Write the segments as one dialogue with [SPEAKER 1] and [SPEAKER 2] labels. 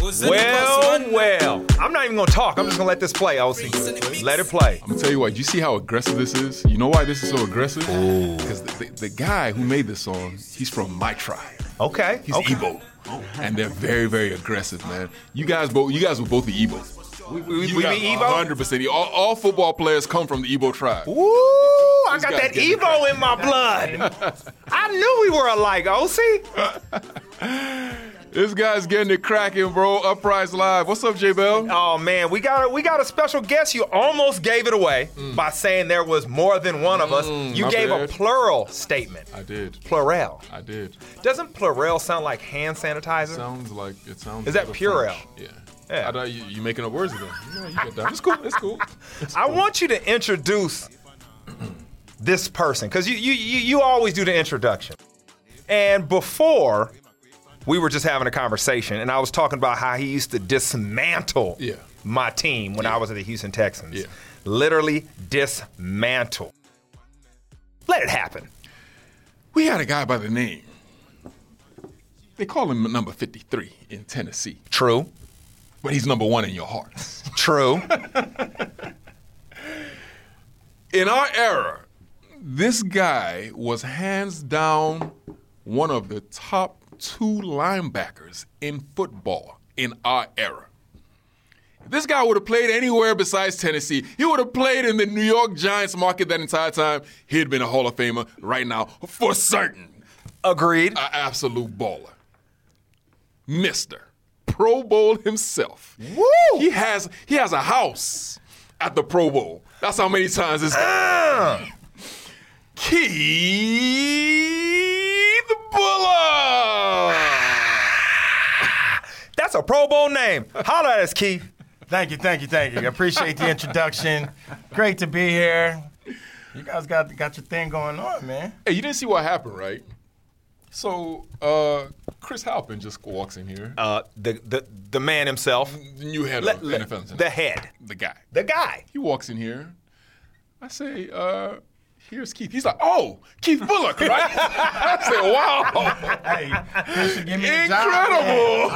[SPEAKER 1] Well. I'm not even going to talk. I'm just going to let this play, OC. Let it play.
[SPEAKER 2] I'm going to tell you what, you see how aggressive this is? You know why this is so aggressive? Because the guy who made this song, he's from my tribe.
[SPEAKER 1] Okay.
[SPEAKER 2] He's Igbo. And they're very, very aggressive, man. You guys will both be Igbo.
[SPEAKER 1] We be Igbo?
[SPEAKER 2] 100%. All football players come from the Igbo tribe.
[SPEAKER 1] Woo! I got that Igbo in my blood. I knew we were alike, OC.
[SPEAKER 2] This guy's getting it cracking, bro. Uprise Live. What's up, J-Bell?
[SPEAKER 1] Oh, man, we got a special guest. You almost gave it away by saying there was more than one of us. You gave a plural statement.
[SPEAKER 2] I did.
[SPEAKER 1] Plural.
[SPEAKER 2] I did.
[SPEAKER 1] Doesn't plural sound like hand sanitizer?
[SPEAKER 2] It sounds.
[SPEAKER 1] Is that Purell?
[SPEAKER 2] Yeah.
[SPEAKER 1] Yeah.
[SPEAKER 2] I thought you making up words again. Yeah, you get that. It's cool.
[SPEAKER 1] I want you to introduce this person, because you always do the introduction. And before, we were just having a conversation, and I was talking about how he used to dismantle my team when I was at the Houston Texans.
[SPEAKER 2] Yeah.
[SPEAKER 1] Literally dismantle. Let it happen.
[SPEAKER 2] We had a guy by the name. They call him number 53 in Tennessee.
[SPEAKER 1] True.
[SPEAKER 2] But he's number 1 in your hearts.
[SPEAKER 1] True.
[SPEAKER 2] In our era, this guy was hands down one of the top 2 linebackers in football in our era. If this guy would have played anywhere besides Tennessee, he would have played in the New York Giants market that entire time. He'd been a Hall of Famer right now for certain.
[SPEAKER 1] Agreed.
[SPEAKER 2] An absolute baller. Mr. Pro Bowl himself.
[SPEAKER 1] Woo!
[SPEAKER 2] He has a house at the Pro Bowl. That's how many times this guy. Keith Bulluck.
[SPEAKER 1] That's a Pro Bowl name. Holler at us, Keith.
[SPEAKER 3] Thank you. I appreciate the introduction. Great to be here. You guys got your thing going on, man.
[SPEAKER 2] Hey, you didn't see what happened, right? So, Chris Halpin just walks in here.
[SPEAKER 1] The man himself.
[SPEAKER 2] The new head of NFL.
[SPEAKER 1] The head.
[SPEAKER 2] The guy.
[SPEAKER 1] The guy.
[SPEAKER 2] He walks in here. I say, here's Keith. He's like, oh, Keith Bulluck, right? I said, wow.
[SPEAKER 3] Hey, Chris should give me a
[SPEAKER 2] incredible.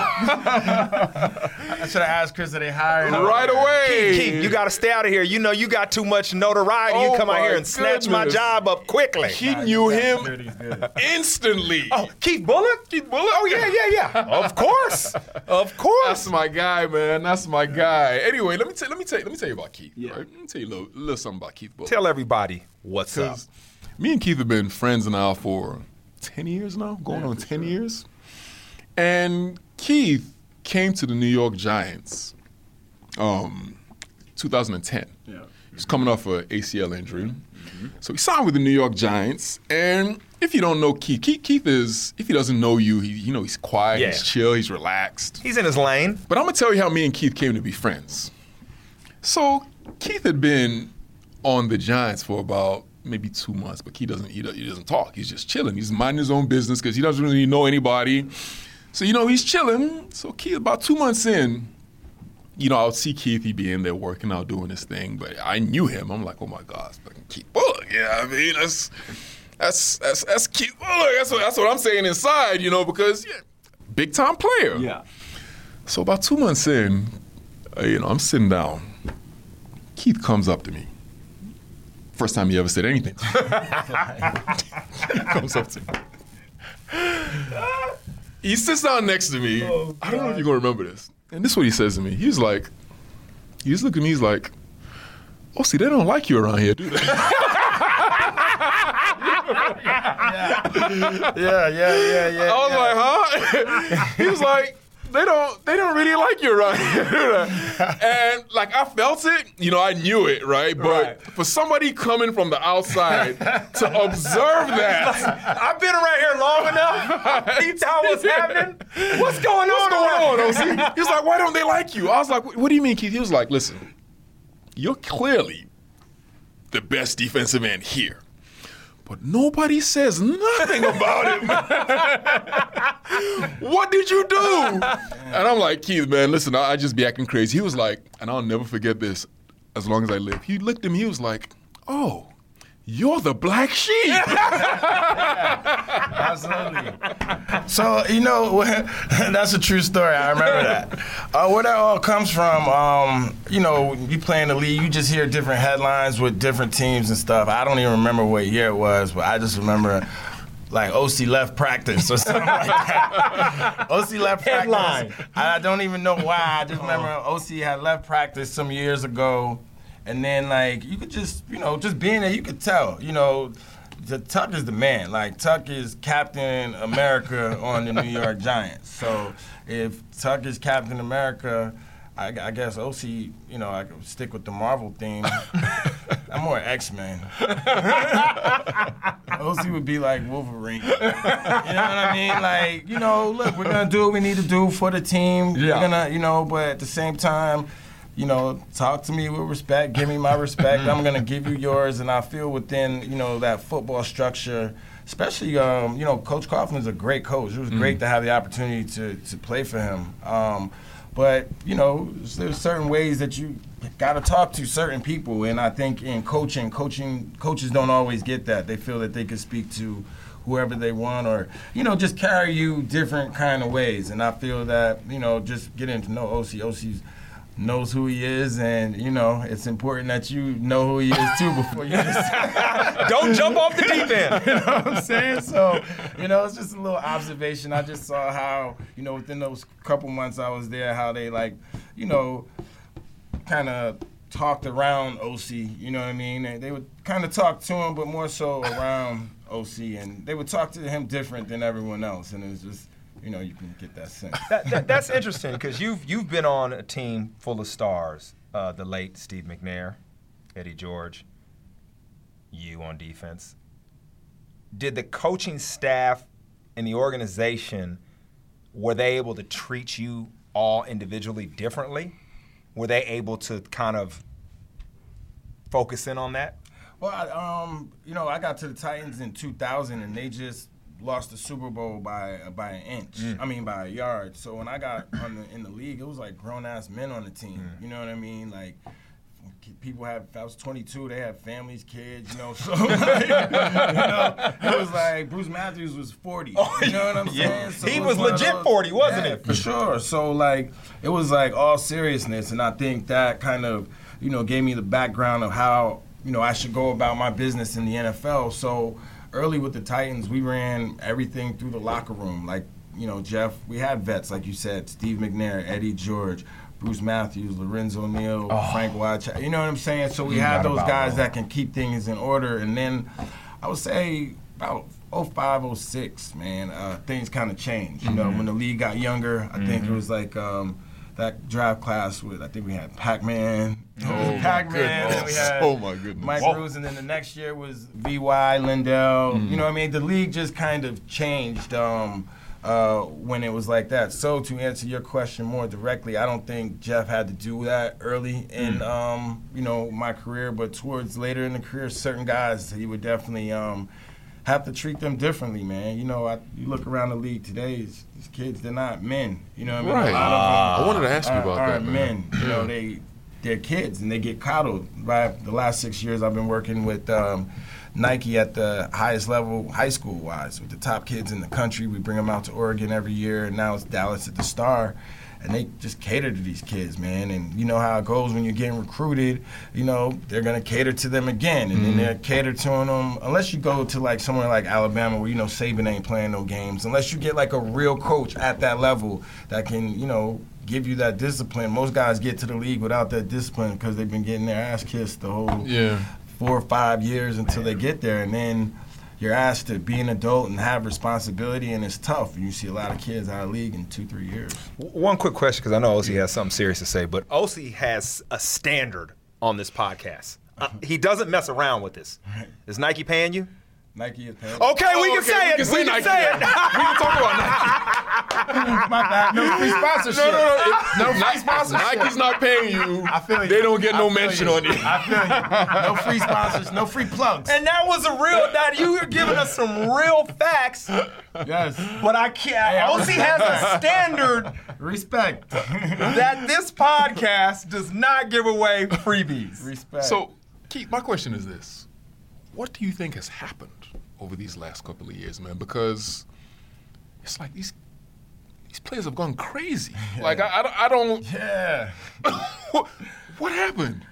[SPEAKER 3] I should have asked Chris that they hired him.
[SPEAKER 2] Right away.
[SPEAKER 1] Keith, you got to stay out of here. You know you got too much notoriety. You come out here and snatch my job up quickly.
[SPEAKER 2] He knew him instantly.
[SPEAKER 1] Oh, Keith Bulluck?
[SPEAKER 2] Keith Bulluck?
[SPEAKER 1] Oh, yeah. Of course.
[SPEAKER 2] That's my guy, man. That's my guy. Anyway, let me tell you about Keith.
[SPEAKER 3] Yeah.
[SPEAKER 2] Right? Let me tell you a little something about Keith Bulluck.
[SPEAKER 1] Tell everybody what's up.
[SPEAKER 2] Me and Keith have been friends now for 10 years now, going on 10 years. And Keith came to the New York Giants 2010. Yeah. He was coming off an ACL injury. Mm-hmm. So he signed with the New York Giants. And if you don't know Keith is, if he doesn't know you, he's quiet, he's chill, he's relaxed.
[SPEAKER 1] He's in his lane.
[SPEAKER 2] But I'm going to tell you how me and Keith came to be friends. So Keith had been on the Giants for about maybe 2 months, but he doesn't talk. He's just chilling. He's minding his own business because he doesn't really know anybody. So, he's chilling. So Keith, about 2 months in, I would see Keith, he'd be in there working out, doing his thing, but I knew him. I'm like, oh my God, it's fucking Keith Bulluck. Yeah, I mean, that's Keith Bulluck. That's what I'm saying inside, because big time player.
[SPEAKER 3] Yeah.
[SPEAKER 2] So about 2 months in, I'm sitting down. Keith comes up to me. First time he ever said anything. He comes up to me. He sits down next to me. Oh, I don't know if you're going to remember this. And this is what he says to me. He's like, he just looked at me, he's like, oh, see, they don't like you around here, do they?
[SPEAKER 3] Yeah.
[SPEAKER 2] I was like, huh? He was like, they don't really like you around here. And like I felt it, I knew it, right? But for somebody coming from the outside to observe that.
[SPEAKER 1] I've been around here long enough. You know what's happening? What's going on?
[SPEAKER 2] He was like, why don't they like you? I was like, what do you mean, Keith? He was like, listen, you're clearly the best defensive end here. But nobody says nothing about him. What did you do? And I'm like, Keith, man, listen, I just be acting crazy. He was like, and I'll never forget this as long as I live. He looked at me, he was like, oh, you're the black sheep.
[SPEAKER 3] Absolutely. So, that's a true story. I remember that. Where that all comes from, you play in the league, you just hear different headlines with different teams and stuff. I don't even remember what year it was, but I just remember like OC left practice or something like that. OC left
[SPEAKER 1] Headline.
[SPEAKER 3] practice. I don't even know why. I just remember OC had left practice some years ago. And then, like, you could just, just being there, you could tell, Tuck is the man. Like, Tuck is Captain America on the New York Giants. So if Tuck is Captain America, I guess OC, I could stick with the Marvel theme. I'm more X-Men. OC would be like Wolverine. You know what I mean? Like, look, we're going to do what we need to do for the team.
[SPEAKER 1] Yeah.
[SPEAKER 3] We're going to, but at the same time, talk to me with respect, give me my respect. I'm going to give you yours. And I feel within, that football structure, especially, Coach Coughlin is a great coach. It was great to have the opportunity to play for him. But, there's certain ways that you got to talk to certain people. And I think in coaches don't always get that. They feel that they can speak to whoever they want or, just carry you different kind of ways. And I feel that, just getting to know OC's knows who he is, and it's important that you know who he is too before you just
[SPEAKER 1] Don't jump off the deep end.
[SPEAKER 3] You know what I'm saying? So, it's just a little observation. I just saw how, within those couple months I was there, how they kind of talked around OC, you know what I mean? They would kind of talk to him, but more so around OC, and they would talk to him different than everyone else, and it was just, you can get that sense.
[SPEAKER 1] That's interesting because you've been on a team full of stars. The late Steve McNair, Eddie George, you on defense. Did the coaching staff and the organization, were they able to treat you all individually differently? Were they able to kind of focus in on that?
[SPEAKER 3] Well, I got to the Titans in 2000, and they just lost the Super Bowl by an inch. By a yard. So when I got in the league, it was like grown-ass men on the team. You know what I mean? Like, people I was 22, they had families, kids, so it was like Bruce Matthews was 40. You know what I'm saying? So
[SPEAKER 1] he was legit 40, wasn't it?
[SPEAKER 3] For sure. So, like, it was like all seriousness, and I think that kind of, gave me the background of how, I should go about my business in the NFL. So, early with the Titans, we ran everything through the locker room. Like, Jeff, we had vets, like you said, Steve McNair, Eddie George, Bruce Matthews, Lorenzo Neal, Frank Wycheck. You know what I'm saying? So we had those guys that can keep things in order. And then I would say about 05, 06, man, things kind of changed. When the league got younger, I think it was like that draft class with, I think we had Pac-Man. Pac-Man. And we had
[SPEAKER 2] my goodness.
[SPEAKER 3] Mike Bruce, and then the next year was V.Y., Lindell. You know what I mean? The league just kind of changed when it was like that. So to answer your question more directly, I don't think Jeff had to do that early in my career, but towards later in the career, certain guys, he would definitely have to treat them differently, man. You look around the league today, these kids, they're not men. You know what I mean?
[SPEAKER 2] Right.
[SPEAKER 3] A lot of them
[SPEAKER 2] I wanted to ask you about that,
[SPEAKER 3] men. They're kids, and they get coddled. Right? The last 6 years I've been working with Nike at the highest level, high school-wise, with the top kids in the country. We bring them out to Oregon every year, and now it's Dallas at the Star. And they just cater to these kids, man. And you know how it goes when you're getting recruited. They're going to cater to them again. And then they're cater to them. Unless you go to, like, somewhere like Alabama where, Saban ain't playing no games. Unless you get, like, a real coach at that level that can, give you that discipline. Most guys get to the league without that discipline because they've been getting their ass kissed the whole 4 or 5 years until they get there. And then you're asked to be an adult and have responsibility, and it's tough. And you see a lot of kids out of the league in 2-3 years.
[SPEAKER 1] One quick question, because I know OC has something serious to say, but OC has a standard on this podcast. He doesn't mess around with this. Is Nike paying you?
[SPEAKER 3] Nike is paying.
[SPEAKER 1] Okay, we can say it. We can say it.
[SPEAKER 2] We can talk about Nike.
[SPEAKER 3] My bad. No free sponsorship.
[SPEAKER 2] No free sponsorship. Nike's not paying you.
[SPEAKER 3] I feel you.
[SPEAKER 2] They don't get no mention on you.
[SPEAKER 3] I feel you. No free sponsors, no free plugs.
[SPEAKER 1] And that was you were giving us some real facts.
[SPEAKER 3] Yes.
[SPEAKER 1] But I can't. OC has a standard
[SPEAKER 3] Respect.
[SPEAKER 1] that this podcast does not give away freebies.
[SPEAKER 3] Respect.
[SPEAKER 2] So, Keith, my question is this. what do you think has happened over these last couple of years, man? Because it's like these players have gone crazy. Yeah. Like I don't.
[SPEAKER 3] Yeah.
[SPEAKER 2] What happened?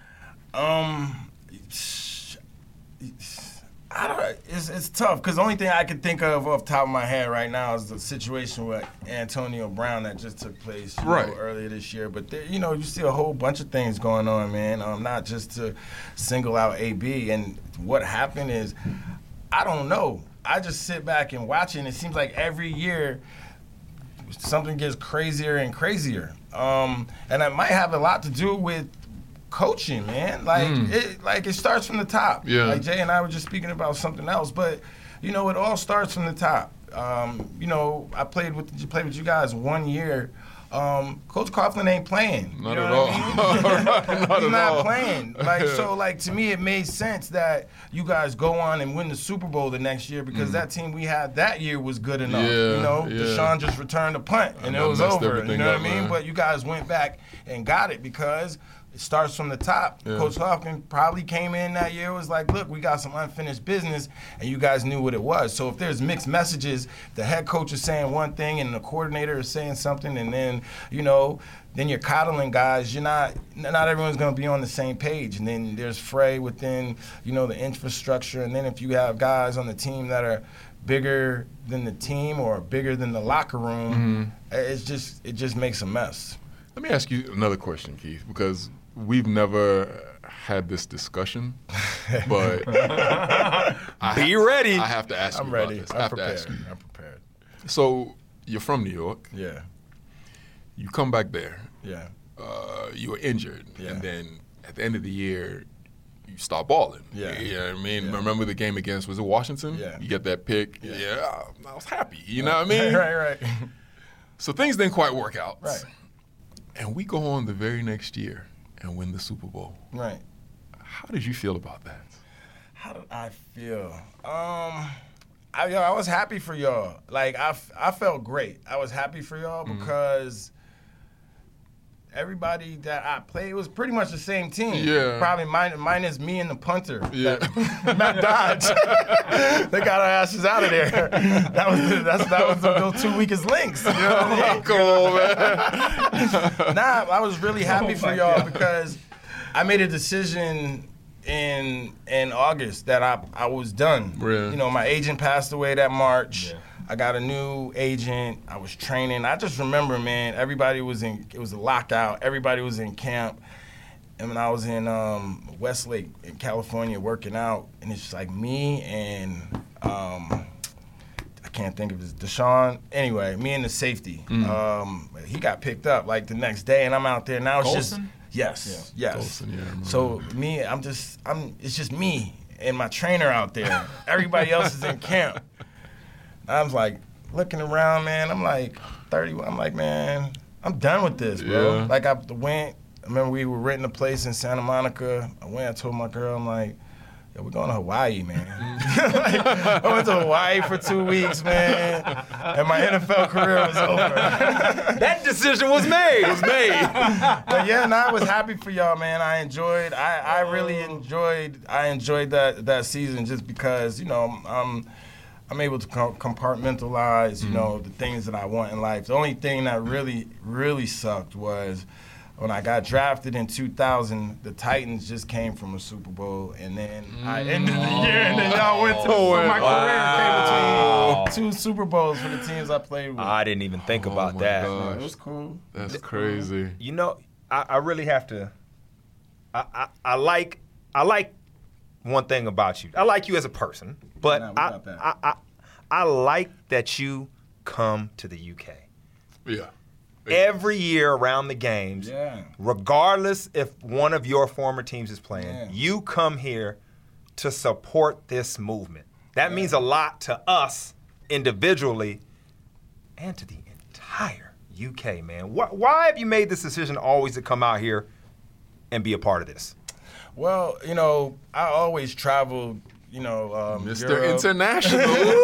[SPEAKER 3] It's tough because the only thing I can think of off the top of my head right now is the situation with Antonio Brown that just took place earlier this year. But there, you see a whole bunch of things going on, man. Not just to single out AB. And what happened is, I don't know. I just sit back and watch it, and it seems like every year something gets crazier and crazier. And that might have a lot to do with coaching, man. It starts from the top.
[SPEAKER 2] Yeah.
[SPEAKER 3] Like Jay and I were just speaking about something else, but it all starts from the top. I played with you guys 1 year. Coach Coughlin ain't playing.
[SPEAKER 2] Not at all.
[SPEAKER 3] He's not playing. To me, it made sense that you guys go on and win the Super Bowl the next year because that team we had that year was good enough. Deshaun just returned a punt and it was over. You know what I mean? But you guys went back and got it because it starts from the top. Yeah. Coach Coughlin probably came in that year, was like, look, we got some unfinished business, and you guys knew what it was. So if there's mixed messages, the head coach is saying one thing and the coordinator is saying something, and then, then you're coddling guys. Not everyone's going to be on the same page. And then there's fray within, the infrastructure. And then if you have guys on the team that are bigger than the team or bigger than the locker room, it just makes a mess.
[SPEAKER 2] Let me ask you another question, Keith, because we've never had this discussion, but
[SPEAKER 1] be ready.
[SPEAKER 2] I have to ask you about this.
[SPEAKER 3] I'm prepared.
[SPEAKER 2] So you're from New York.
[SPEAKER 3] Yeah.
[SPEAKER 2] You come back there.
[SPEAKER 3] Yeah.
[SPEAKER 2] You were injured,
[SPEAKER 3] yeah.
[SPEAKER 2] And then at the end of the year, you start balling.
[SPEAKER 3] Yeah.
[SPEAKER 2] You know what I mean?
[SPEAKER 3] Yeah.
[SPEAKER 2] Remember the game against, was it Washington?
[SPEAKER 3] Yeah.
[SPEAKER 2] You get that pick. Yeah. I was happy. You know what I mean?
[SPEAKER 3] Right.
[SPEAKER 2] So things didn't quite work out.
[SPEAKER 3] Right.
[SPEAKER 2] And we go on the very next year and win the Super Bowl.
[SPEAKER 3] Right.
[SPEAKER 2] How did you feel about that?
[SPEAKER 3] How did I feel? I was happy for y'all. I felt great. I was happy for y'all because everybody that I played was pretty much the same team.
[SPEAKER 2] Yeah.
[SPEAKER 3] Probably minus me and the punter.
[SPEAKER 2] Yeah.
[SPEAKER 3] Matt Dodge. They got our asses out of there. That was those 2 weakest links. You know what I mean?
[SPEAKER 2] Come on, man.
[SPEAKER 3] I was really happy for y'all because I made a decision in August that I was done.
[SPEAKER 2] Really?
[SPEAKER 3] My agent passed away that March.
[SPEAKER 1] Yeah.
[SPEAKER 3] I got a new agent. I was training. I just remember, man, it was a lockout. Everybody was in camp. And when I was in Westlake in California working out, and it's just like me and I can't think of his Deshaun. Anyway, me and the safety. He got picked up like the next day, and I'm out there now. It's
[SPEAKER 1] Colson?
[SPEAKER 3] Yes.
[SPEAKER 2] Colson, yeah, I remember.
[SPEAKER 3] So me, it's just me and my trainer out there. Everybody else is in camp. I was like looking around, man. I'm like 30. I'm like, man, I'm done with this, bro.
[SPEAKER 2] Yeah.
[SPEAKER 3] I went. I remember we were renting a place in Santa Monica. I told my girl, I'm like, yo, we're going to Hawaii, man. I went to Hawaii for 2 weeks, man, and my NFL career was over.
[SPEAKER 1] That decision was made.
[SPEAKER 3] But yeah, I was happy for y'all, man. I really enjoyed that season just because, I'm able to compartmentalize, the things that I want in life. The only thing that really, really sucked was when I got drafted in 2000, the Titans just came from a Super Bowl, and then I ended the year, and then y'all went to my career came between 2 Super Bowls for the teams I played with.
[SPEAKER 1] I didn't even think about
[SPEAKER 2] my
[SPEAKER 1] that.
[SPEAKER 2] gosh.
[SPEAKER 3] It was cool.
[SPEAKER 2] That's crazy.
[SPEAKER 1] I really have to. I like one thing about you. I like you as a person, but I like that you come to the UK.
[SPEAKER 2] Yeah.
[SPEAKER 1] Every year around the games, regardless if one of your former teams is playing, you come here to support this movement. That means a lot to us individually and to the entire UK, man. Why have you made this decision always to come out here and be a part of this?
[SPEAKER 3] Well, I always traveled,
[SPEAKER 2] Mr.
[SPEAKER 3] Europe.
[SPEAKER 2] International. We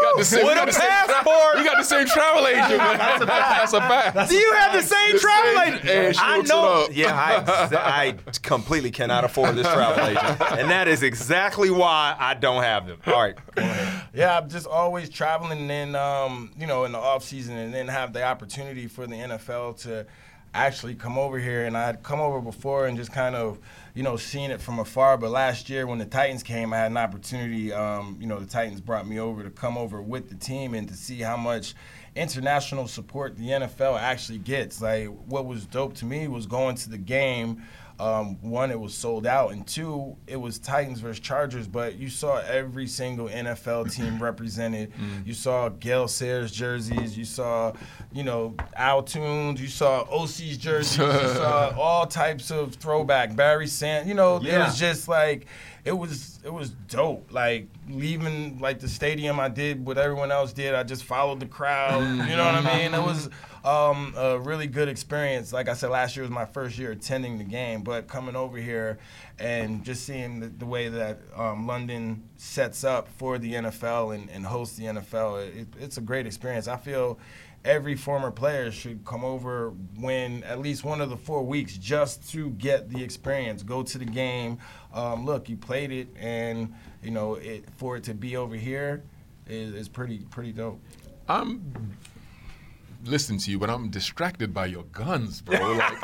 [SPEAKER 2] got the same.
[SPEAKER 1] With a passport.
[SPEAKER 2] We got the same travel agent. Man. That's a fact.
[SPEAKER 1] Do you have the same travel
[SPEAKER 2] same-
[SPEAKER 1] agent?
[SPEAKER 2] Hey, she
[SPEAKER 1] I
[SPEAKER 2] hooks
[SPEAKER 1] know.
[SPEAKER 2] it up.
[SPEAKER 1] Yeah, I completely cannot afford this travel agent, and that is exactly why I don't have them. All right, go ahead.
[SPEAKER 3] Yeah, I'm just always traveling, and then in the off season, and then have the opportunity for the NFL to actually come over here. And I'd come over before and just kind of seeing it from afar. But last year when the Titans came, I had an opportunity. The Titans brought me over to come over with the team and to see how much international support the NFL actually gets. Like, what was dope to me was going to the game. One, it was sold out, and two, it was Titans versus Chargers, but you saw every single NFL team represented. You saw Gale Sayers jerseys, you saw, Al Toons, you saw OC's jerseys, you saw all types of throwback, Barry Sand, it was just like, it was dope. Like, leaving like the stadium, I did what everyone else did. I just followed the crowd. You know what I mean? It was a really good experience. Like I said, last year was my first year attending the game, but coming over here and just seeing the way that London sets up for the NFL and hosts the NFL, it's a great experience. I feel every former player should come over, win at least one of the 4 weeks just to get the experience, go to the game. Look, you played it, and for it to be over here is pretty dope.
[SPEAKER 2] I'm listening to you, but I'm distracted by your guns, bro. Like,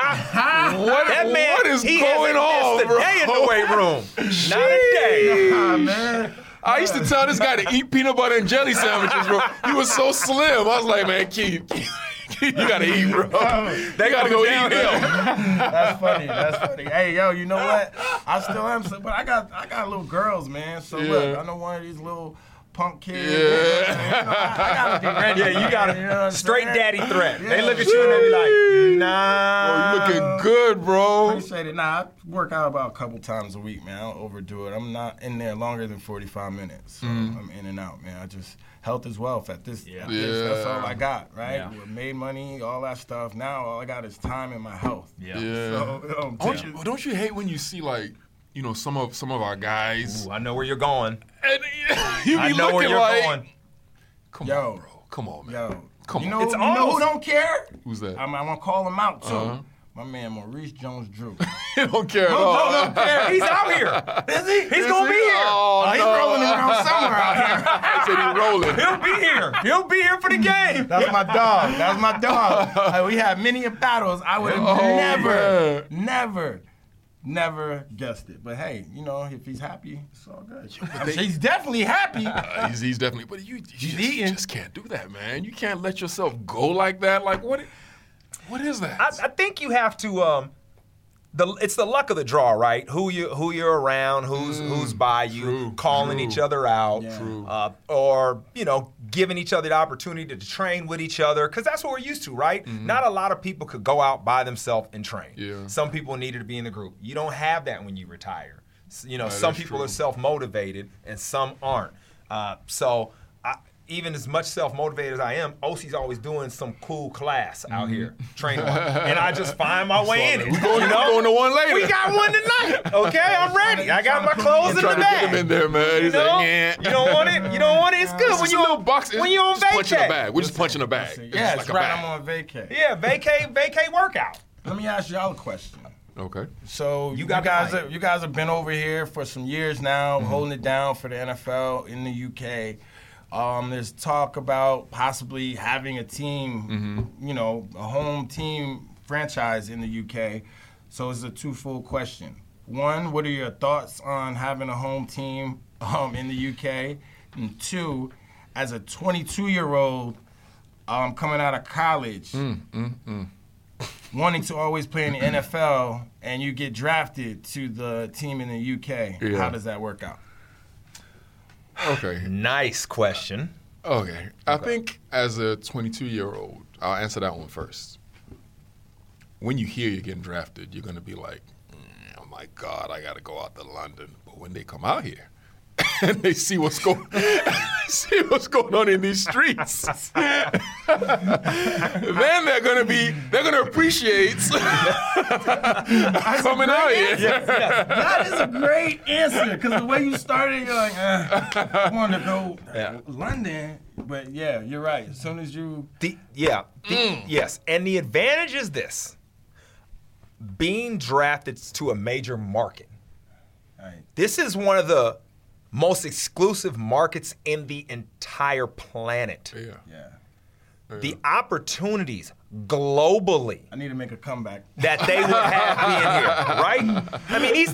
[SPEAKER 2] what is going on, bro?
[SPEAKER 1] Today in the weight room, not a day.
[SPEAKER 3] Man.
[SPEAKER 2] I used to tell this guy to eat peanut butter and jelly sandwiches, bro. He was so slim. I was like, man, Keith, you gotta eat, bro. They gotta go eat him.
[SPEAKER 3] That's funny. Hey, yo, you know what? I still am, but I got little girls, man. So look, I know one of these little punk kids.
[SPEAKER 2] Yeah.
[SPEAKER 3] I gotta be ready.
[SPEAKER 1] Yeah, you got a straight daddy threat.
[SPEAKER 3] Yeah.
[SPEAKER 1] They look at you and they be like, nah.
[SPEAKER 2] Bro, you looking good, bro.
[SPEAKER 3] Appreciate it. Nah, I work out about a couple times a week, man. I don't overdo it. I'm not in there longer than 45 minutes. So I'm in and out, man. Health is wealth at this. That's all I got, right?
[SPEAKER 1] Yeah.
[SPEAKER 3] We made money, all that stuff. Now all I got is time and my health.
[SPEAKER 1] Yeah.
[SPEAKER 3] So,
[SPEAKER 2] Don't you hate when you see like, some of our guys?
[SPEAKER 1] Ooh, I know where you're going.
[SPEAKER 2] And you be
[SPEAKER 1] I know where
[SPEAKER 2] looking
[SPEAKER 1] you're
[SPEAKER 2] like,
[SPEAKER 1] going.
[SPEAKER 2] Come
[SPEAKER 3] Yo.
[SPEAKER 2] on, bro. Come on, man.
[SPEAKER 3] Yo,
[SPEAKER 2] Come
[SPEAKER 3] you
[SPEAKER 2] on.
[SPEAKER 3] know,
[SPEAKER 1] It's
[SPEAKER 3] you know
[SPEAKER 1] almost-
[SPEAKER 3] who don't care?
[SPEAKER 2] Who's that?
[SPEAKER 3] I'm gonna call him out too.
[SPEAKER 2] Uh-huh.
[SPEAKER 3] My man Maurice Jones-Drew.
[SPEAKER 2] He don't care at all.
[SPEAKER 3] don't care.
[SPEAKER 1] He's out here.
[SPEAKER 3] Is he?
[SPEAKER 1] He's gonna be here.
[SPEAKER 2] Oh,
[SPEAKER 3] He's
[SPEAKER 2] no.
[SPEAKER 3] rolling around somewhere out here.
[SPEAKER 2] I said he rolling.
[SPEAKER 1] He'll be here. He'll be here for the game.
[SPEAKER 3] That's my dog. That's my dog. We had many battles. I would have never guessed it. But hey, if he's happy, it's all good. He's definitely happy.
[SPEAKER 2] He's definitely, but you
[SPEAKER 3] eating.
[SPEAKER 2] just can't do that, man. You can't let yourself go like that. Like, what is that?
[SPEAKER 1] I think you have to. It's the luck of the draw, right? Who you're around, who's by you,
[SPEAKER 2] True,
[SPEAKER 1] calling
[SPEAKER 2] true.
[SPEAKER 1] each other out,
[SPEAKER 3] Yeah.
[SPEAKER 2] True.
[SPEAKER 1] or giving each other the opportunity to train with each other, because that's what we're used to, right? Not a lot of people could go out by themselves and train.
[SPEAKER 2] Yeah.
[SPEAKER 1] Some people needed to be in the group. You don't have that when you retire. Some
[SPEAKER 2] that's
[SPEAKER 1] people
[SPEAKER 2] true.
[SPEAKER 1] are self-motivated and some aren't. Even as much self-motivated as I am, OC's always doing some cool class out here, training. And I just find my way in it.
[SPEAKER 2] We're going to one later.
[SPEAKER 1] We got one tonight. Okay, I'm ready. I got my clothes in the
[SPEAKER 2] trying to get him
[SPEAKER 1] bag.
[SPEAKER 2] in there, man. He's like, yeah.
[SPEAKER 1] You don't want it? You don't want it? It's good
[SPEAKER 2] It's
[SPEAKER 1] when
[SPEAKER 2] just a little
[SPEAKER 1] you
[SPEAKER 2] box.
[SPEAKER 1] when you on
[SPEAKER 2] Just punching a
[SPEAKER 1] vacay.
[SPEAKER 2] bag. We're just punching a bag. It's
[SPEAKER 3] Yeah,
[SPEAKER 2] just
[SPEAKER 3] that's
[SPEAKER 2] like a
[SPEAKER 3] right.
[SPEAKER 2] bag.
[SPEAKER 3] I'm on vacay.
[SPEAKER 1] Yeah, vacay workout.
[SPEAKER 3] Let me ask y'all a question.
[SPEAKER 2] Okay.
[SPEAKER 3] So you
[SPEAKER 1] got the
[SPEAKER 3] guys
[SPEAKER 1] mic.
[SPEAKER 3] you guys have been over here for some years now, holding it down for the NFL in the UK. There's talk about possibly having a team, a home team franchise in the UK. So it's a twofold question. One, what are your thoughts on having a home team in the UK? And two, as a 22-year-old coming out of college, wanting to always play in the NFL, and you get drafted to the team in the UK,
[SPEAKER 2] Yeah.
[SPEAKER 3] how does that work out?
[SPEAKER 2] Okay.
[SPEAKER 1] Nice question.
[SPEAKER 2] Okay. I think as a 22-year-old, I'll answer that one first. When you hear you're getting drafted, you're going to be like, oh my God, I got to go out to London. But when they come out here and they see what's going on in these streets, then they're going to appreciate coming out here.
[SPEAKER 3] That is a great answer, because the way you started, you're like, I want to go London. But yeah, you're right. As soon as you
[SPEAKER 1] Yes, and the advantage is this: being drafted to a major market.
[SPEAKER 3] right.
[SPEAKER 1] This is one of the most exclusive markets in the entire planet.
[SPEAKER 3] Yeah.
[SPEAKER 1] The opportunities globally
[SPEAKER 3] I need to make a comeback.
[SPEAKER 1] that they would have being here, right? I mean,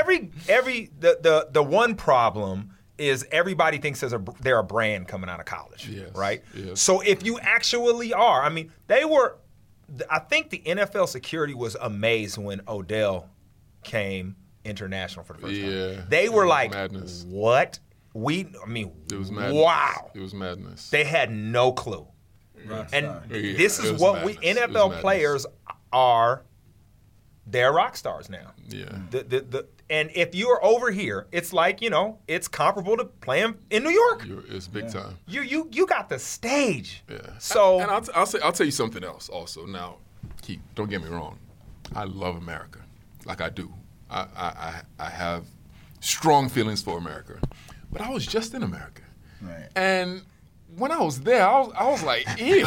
[SPEAKER 1] the one problem is everybody thinks they're a brand coming out of college,
[SPEAKER 2] Yes,
[SPEAKER 1] right?
[SPEAKER 2] yes.
[SPEAKER 1] So if you actually are, I mean, I think the NFL security was amazed when Odell came international for the first time. They were like,
[SPEAKER 2] madness.
[SPEAKER 1] what?
[SPEAKER 2] It was madness.
[SPEAKER 1] Wow.
[SPEAKER 2] It was madness.
[SPEAKER 1] They had no clue. And
[SPEAKER 3] Rockstar.
[SPEAKER 1] this
[SPEAKER 2] It
[SPEAKER 1] is
[SPEAKER 2] was
[SPEAKER 1] what
[SPEAKER 2] madness.
[SPEAKER 1] we
[SPEAKER 2] It was
[SPEAKER 1] NFL
[SPEAKER 2] madness.
[SPEAKER 1] players are. They're rock stars now.
[SPEAKER 2] Yeah.
[SPEAKER 1] And if you are over here, it's like, it's comparable to playing in New York.
[SPEAKER 2] It's big time.
[SPEAKER 1] You got the stage.
[SPEAKER 2] Yeah.
[SPEAKER 1] So
[SPEAKER 2] and I'll tell you something else also. Now, Keith, don't get me wrong. I love America, like I do. I have strong feelings for America, but I was just in America,
[SPEAKER 3] Right.
[SPEAKER 2] and when I was there, I was like, ew.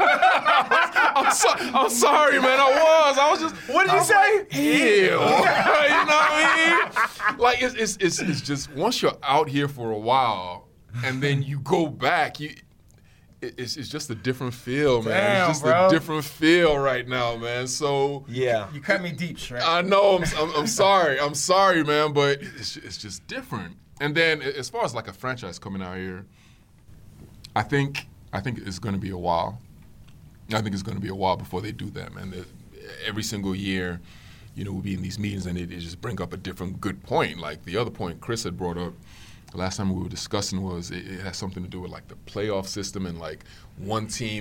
[SPEAKER 2] I'm sorry, man. I was just.
[SPEAKER 1] What did you say?
[SPEAKER 2] Like, ew. You know what I mean? Like it's just once you're out here for a while, and then you go back, it's just a different feel, man.
[SPEAKER 3] Damn,
[SPEAKER 2] it's just
[SPEAKER 3] bro.
[SPEAKER 2] a different feel right now, man. So
[SPEAKER 1] yeah.
[SPEAKER 3] You cut me deep, Shrek.
[SPEAKER 2] I know. I'm sorry. I'm sorry, man. But it's just different. And then as far as like a franchise coming out here, I think it's going to be a while. I think it's going to be a while before they do that, man. Every single year, we'll be in these meetings and it just bring up a different good point. Like the other point Chris had brought up the last time we were discussing was it has something to do with like the playoff system and like one team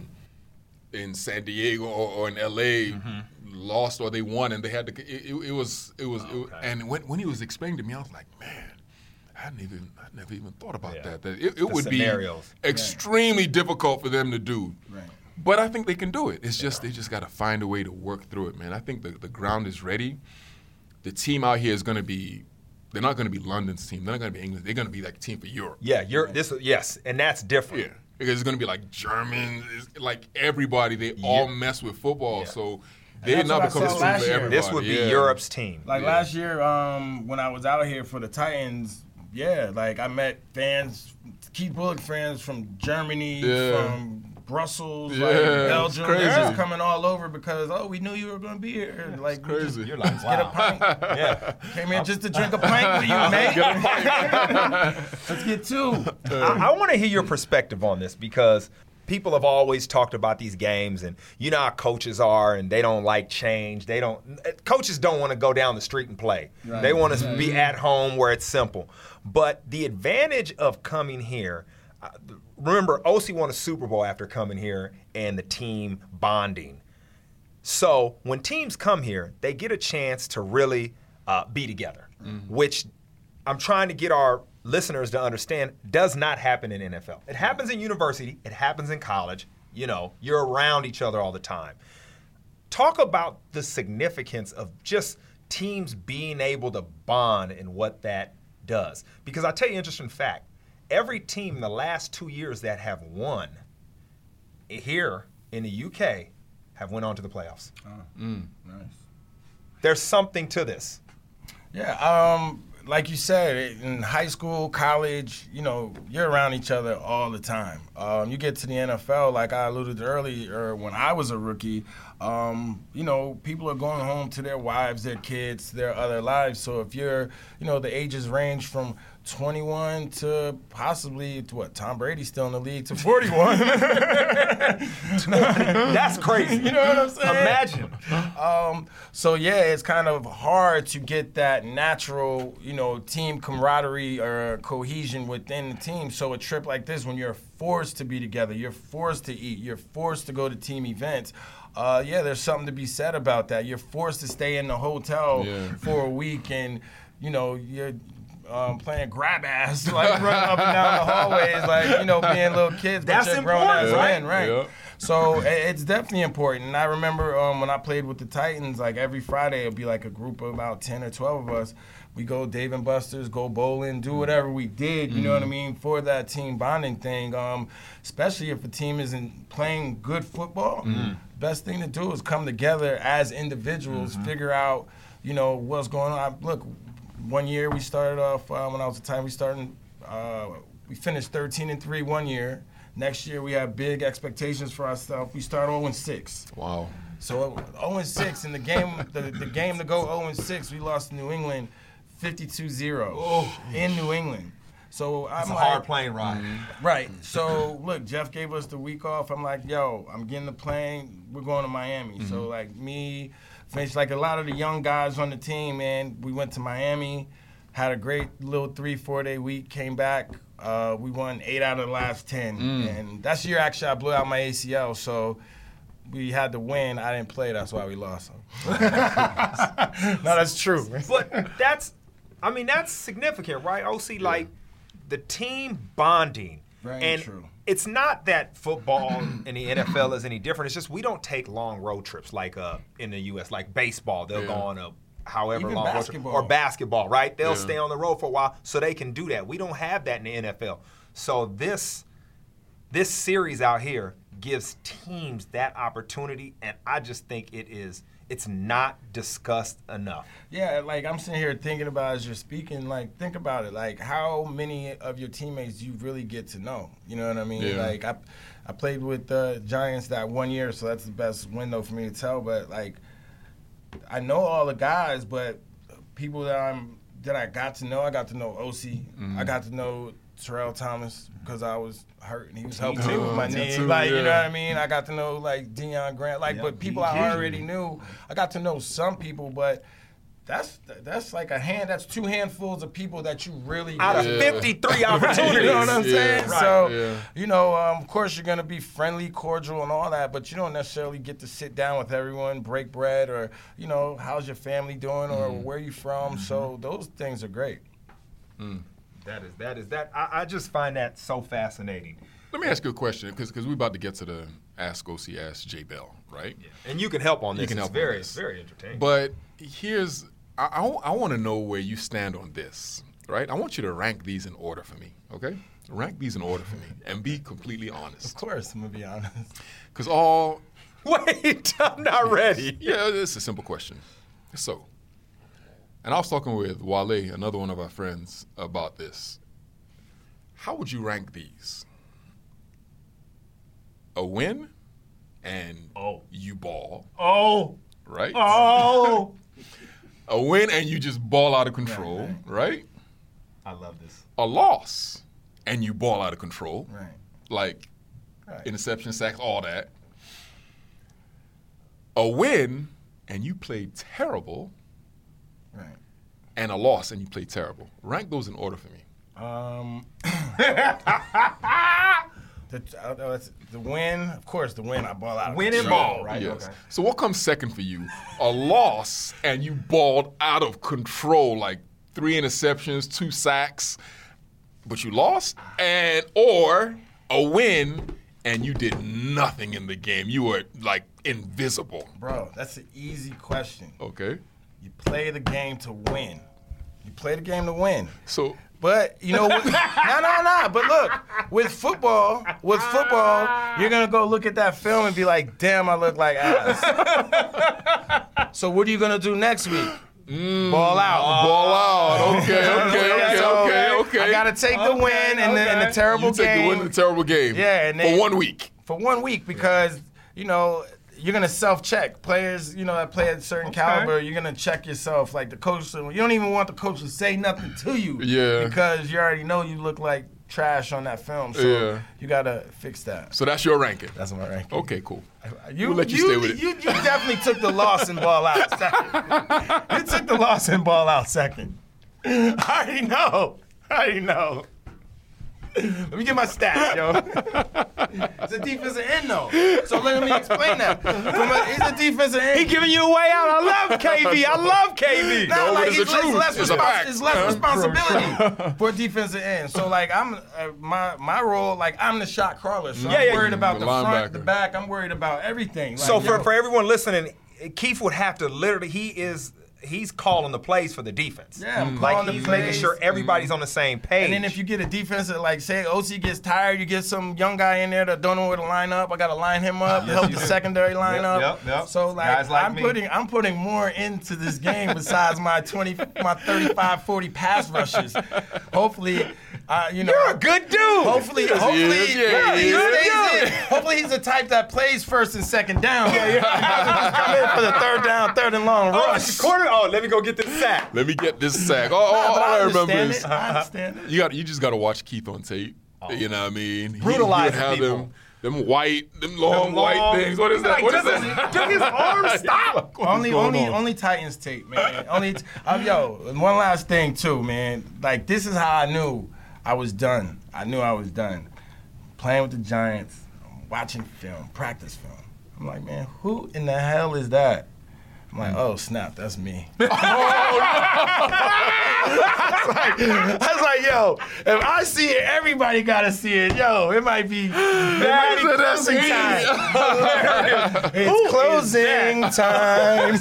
[SPEAKER 2] in San Diego or in LA lost or they won and they had to. It was and when he was explaining to me, I was like, man. I never even thought about that. That it would
[SPEAKER 1] scenarios.
[SPEAKER 2] be extremely difficult for them to do.
[SPEAKER 3] Right.
[SPEAKER 2] But I think they can do it. It's just they just got to find a way to work through it, man. I think the ground is ready. The team out here is going to be. They're not going to be London's team. They're not going to be England. They're going to be like a team for Europe.
[SPEAKER 1] Yeah, yes, and that's different.
[SPEAKER 2] Yeah, because it's going to be like Germans, like everybody. They all mess with football,
[SPEAKER 1] Yeah.
[SPEAKER 2] so they're
[SPEAKER 3] that's
[SPEAKER 2] not
[SPEAKER 3] what I
[SPEAKER 2] becoming a
[SPEAKER 3] saw
[SPEAKER 2] team
[SPEAKER 3] last
[SPEAKER 2] for
[SPEAKER 3] year.
[SPEAKER 2] everybody.
[SPEAKER 1] This would be
[SPEAKER 2] Yeah.
[SPEAKER 1] Europe's team.
[SPEAKER 3] Like last year, when I was out here for the Titans, like I met fans, Keith Bullock fans from Germany, from Brussels, like
[SPEAKER 2] Yeah,
[SPEAKER 3] Belgium.
[SPEAKER 2] it's crazy.
[SPEAKER 3] They're just coming all over because we knew you were going to be here. Like we
[SPEAKER 2] crazy.
[SPEAKER 3] just-
[SPEAKER 1] You're like,
[SPEAKER 3] Get a
[SPEAKER 1] wow.
[SPEAKER 3] pint.
[SPEAKER 1] Yeah.
[SPEAKER 3] Came here just to drink a pint with you, mate. Let's get two.
[SPEAKER 1] I want to hear your perspective on this because people have always talked about these games and you know how coaches are and they don't like change. Coaches don't want to go down the street and play.
[SPEAKER 3] Right.
[SPEAKER 1] They want to be at home where it's simple. But the advantage of coming here, remember OC won a Super Bowl after coming here and the team bonding. So when teams come here, they get a chance to really be together, which I'm trying to get our listeners to understand does not happen in NFL. It happens in university. It happens in college. You're around each other all the time. Talk about the significance of just teams being able to bond and what that does. Because I'll tell you an interesting fact. Every team in the last 2 years that have won here in the UK have went on to the playoffs.
[SPEAKER 3] Nice.
[SPEAKER 1] There's something to this.
[SPEAKER 3] Yeah, like you said, in high school, college, you're around each other all the time. You get to the NFL, like I alluded to earlier, when I was a rookie, people are going home to their wives, their kids, their other lives. So if you're, the ages range from 21 to possibly, Tom Brady's still in the league, to 41.
[SPEAKER 1] That's crazy.
[SPEAKER 3] You know what I'm saying?
[SPEAKER 1] Imagine.
[SPEAKER 3] So it's kind of hard to get that natural, team camaraderie or cohesion within the team. So a trip like this, when you're forced to be together, you're forced to eat, you're forced to go to team events. There's something to be said about that. You're forced to stay in the hotel for a week, and you're playing grab ass, like running up and down the hallways, like being little kids.
[SPEAKER 1] That's
[SPEAKER 3] but you're grown
[SPEAKER 1] important,
[SPEAKER 3] as
[SPEAKER 1] right?
[SPEAKER 3] men, right?
[SPEAKER 2] Yeah.
[SPEAKER 3] So it's definitely important. And I remember when I played with the Titans, like every Friday, it'd be like a group of about 10 or 12 of us. We go Dave and Buster's, go bowling, do whatever we did, you know what I mean, for that team bonding thing. Especially if a team isn't playing good football, best thing to do is come together as individuals, figure out, you know, what's going on. Look, one year we started off, when I was a Titan, we finished 13-3 one year. Next year we have big expectations for ourselves. We start 0-6.
[SPEAKER 2] Wow.
[SPEAKER 3] So 0-6 in the game, the game to go 0-6, we lost to New England 52-0 in New England. So
[SPEAKER 4] It's
[SPEAKER 3] I'm
[SPEAKER 4] a
[SPEAKER 3] like,
[SPEAKER 4] hard plane ride.
[SPEAKER 3] right. So look, Jeff gave us the week off. I'm like, yo, I'm getting the plane. We're going to Miami. So like me, finished like a lot of the young guys on the team, man. We went to Miami, had a great little 3-4 day week. Came back. We won 8 out of the last 10, and that's the year actually I blew out my ACL. So we had to win. I didn't play. That's why we lost. No, that's true.
[SPEAKER 1] But that's significant, right? OC, like the team bonding.
[SPEAKER 3] Very
[SPEAKER 1] and
[SPEAKER 3] true.
[SPEAKER 1] It's not that football in the NFL is any different. It's just we don't take long road trips like in the U.S. Like baseball, they'll go on a however
[SPEAKER 3] Even
[SPEAKER 1] long road trip.
[SPEAKER 3] basketball.
[SPEAKER 1] Or basketball, right? They'll stay on the road for a while so they can do that. We don't have that in the NFL. So this series out here gives teams that opportunity, and I just think it's not discussed enough.
[SPEAKER 3] Yeah, like I'm sitting here thinking about as you're speaking, like think about it, like how many of your teammates you really get to know. You know what I mean?
[SPEAKER 2] Yeah.
[SPEAKER 3] Like I played with the Giants that 1 year, so that's the best window for me to tell. But like I know all the guys, but people that I got to know OC. I got to know Terrell Thomas because I was hurt and he was helping me with my knee.
[SPEAKER 2] too,
[SPEAKER 3] Like, you know
[SPEAKER 2] yeah.
[SPEAKER 3] what I mean? I got to know like Deion Grant. Like, but people I already knew. I got to know some people, but that's like that's 2 handfuls of people that you really
[SPEAKER 1] Out of
[SPEAKER 3] get to-
[SPEAKER 1] 53 opportunities.
[SPEAKER 3] You know what I'm saying?
[SPEAKER 2] Right.
[SPEAKER 3] So,
[SPEAKER 2] Yeah.
[SPEAKER 3] you know, of course you're going to be friendly, cordial, and all that, but you don't necessarily get to sit down with everyone, break bread, or, you know, how's your family doing, or where you from? So those things are great.
[SPEAKER 1] I just find that so fascinating.
[SPEAKER 2] Let me ask you a question, because we're about to get to the Ask OC, Ask J Bell, right?
[SPEAKER 1] And you can help on this.
[SPEAKER 2] You can
[SPEAKER 1] It's
[SPEAKER 2] help on
[SPEAKER 1] very,
[SPEAKER 2] this.
[SPEAKER 1] very entertaining.
[SPEAKER 2] But here's, I want to know where you stand on this, right? I want you to rank these in order for me, okay? Rank these in order for me and be completely
[SPEAKER 3] Of
[SPEAKER 2] honest.
[SPEAKER 3] course, I'm going to be honest.
[SPEAKER 2] Because all,
[SPEAKER 1] Wait, I'm not ready.
[SPEAKER 2] yeah, it's a simple question. So, and I was talking with Wale, another one of our friends, about this. How would you rank these? A win and you ball, right? A win and you just ball out of control, right?
[SPEAKER 1] I love this.
[SPEAKER 2] A loss and you ball out of control,
[SPEAKER 3] Right.
[SPEAKER 2] like
[SPEAKER 3] Right.
[SPEAKER 2] interception, sacks, all that. A win and you played terrible,
[SPEAKER 3] Right.
[SPEAKER 2] and a loss and you played terrible. Rank those in order for me.
[SPEAKER 3] The win, of course, the win, I ball out. of
[SPEAKER 1] Win and
[SPEAKER 3] control,
[SPEAKER 1] ball.
[SPEAKER 3] right?
[SPEAKER 2] Yes.
[SPEAKER 3] Okay.
[SPEAKER 2] So what comes second for you? A loss and you balled out of control, like 3 interceptions, 2 sacks, but you lost, or a win and you did nothing in the game. You were like invisible.
[SPEAKER 3] Bro, that's an easy question.
[SPEAKER 2] Okay.
[SPEAKER 3] You play the game to win. You play the game to win.
[SPEAKER 2] So
[SPEAKER 3] But you know what? No. But look, with football, you're gonna go look at that film and be like, "Damn, I look like ass." So what are you gonna do next week? Ball out.
[SPEAKER 2] ball out. Okay.
[SPEAKER 3] I gotta take the win in the terrible
[SPEAKER 2] You take
[SPEAKER 3] game
[SPEAKER 2] the win in the terrible game.
[SPEAKER 3] Yeah, and
[SPEAKER 2] for
[SPEAKER 3] then-
[SPEAKER 2] 1 week.
[SPEAKER 3] for 1 week because you know. You're gonna self-check players, you know, that play at a certain caliber. You're gonna check yourself, like the coach. You don't even want the coach to say nothing to you,
[SPEAKER 2] Yeah.
[SPEAKER 3] because you already know you look like trash on that film. So
[SPEAKER 2] Yeah.
[SPEAKER 3] you gotta fix that.
[SPEAKER 2] So that's your ranking.
[SPEAKER 3] That's my ranking.
[SPEAKER 2] Okay, cool.
[SPEAKER 3] We'll
[SPEAKER 2] let you stay with it.
[SPEAKER 3] You definitely took the loss and ball out second. You took the loss and ball out second. I already know. Let me get my stats, yo. It's a defensive end, though. So let me explain that. He's a defensive end.
[SPEAKER 1] He giving you a way out. I love KB. I love KB.
[SPEAKER 3] No, like,
[SPEAKER 2] it's the truth.
[SPEAKER 3] it's less responsibility for a defensive end. So, like, I'm my role, like, I'm the shot caller. So I'm worried about the front, the back. I'm worried about everything. Like,
[SPEAKER 1] So for everyone listening, Keith would have to literally, he's calling the plays for the defense.
[SPEAKER 3] Yeah, I'm
[SPEAKER 1] like
[SPEAKER 3] calling the
[SPEAKER 1] he's
[SPEAKER 3] plays.
[SPEAKER 1] making sure everybody's on the same page.
[SPEAKER 3] And then if you get a defensive, like say OC gets tired, you get some young guy in there that don't know where to line up. I got to line him up, help the secondary line up.
[SPEAKER 1] Yep.
[SPEAKER 3] So like I'm putting more into this game besides my 35, 40 pass rushes. Hopefully,
[SPEAKER 1] you're a good dude.
[SPEAKER 3] Hopefully, hopefully he's the type that plays first and second down. Just come in for the third down, third and long rush.
[SPEAKER 1] Oh, let me go get this sack.
[SPEAKER 2] Let me get this sack. All I remember is
[SPEAKER 3] I understand it.
[SPEAKER 2] you just got to watch Keith on tape. You know what I mean?
[SPEAKER 1] Brutalizing
[SPEAKER 2] he would have
[SPEAKER 1] people.
[SPEAKER 2] them long white things. What is that? What is that?
[SPEAKER 1] Took his arm. Stop.
[SPEAKER 3] Only Titans tape, man. One last thing too, man. Like this is how I knew I was done. I knew I was done. Playing with the Giants, watching film, practice film. I'm like, man, who in the hell is that? I'm like, oh snap, that's me. I was like, yo, if I see it, everybody gotta see it. Yo, it might be closing time. It's closing time.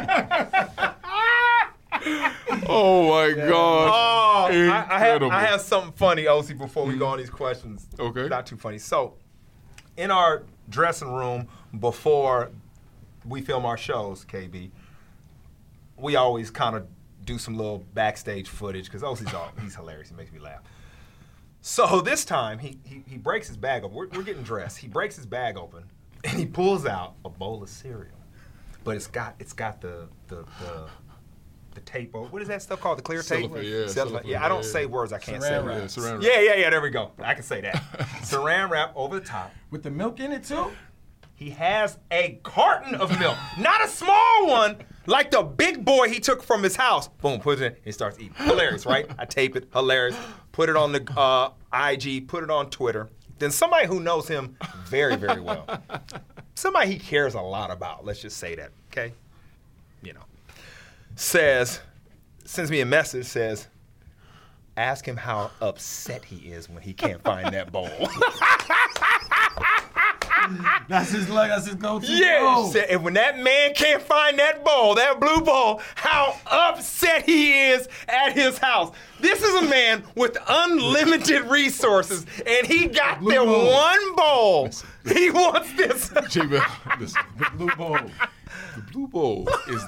[SPEAKER 2] Oh my God!
[SPEAKER 1] I have something funny, OC, before we go on these questions.
[SPEAKER 2] Okay.
[SPEAKER 1] Not too funny. So, in our dressing room before we film our shows, KB, we always kind of do some little backstage footage because he's hilarious. He makes me laugh. So this time he breaks his bag open. We're getting dressed. He breaks his bag open and he pulls out a bowl of cereal, but it's got the tape over. What is that stuff called? The clear tape?
[SPEAKER 2] Cellophane.
[SPEAKER 1] Yeah, I don't say words I can't say.
[SPEAKER 2] Saran wrap.
[SPEAKER 1] Yeah, there we go. I can say that. Saran wrap over the top.
[SPEAKER 3] With the milk in it too?
[SPEAKER 1] He has a carton of milk. Not a small one, like the big boy he took from his house. Boom, put it in, he starts eating. Hilarious, right? I tape it, hilarious. Put it on the IG, put it on Twitter. Then somebody who knows him very, very well, somebody he cares a lot about, let's just say that, okay? Sends me a message, says, ask him how upset he is when he can't find that bowl.
[SPEAKER 3] That's his go-to.
[SPEAKER 1] Yeah, and when that man can't find that bowl, that blue bowl, how upset he is at his house. This is a man with unlimited resources, and he got the one bowl. He wants this.
[SPEAKER 2] Listen,
[SPEAKER 3] The blue bowl.
[SPEAKER 2] the blue bowl is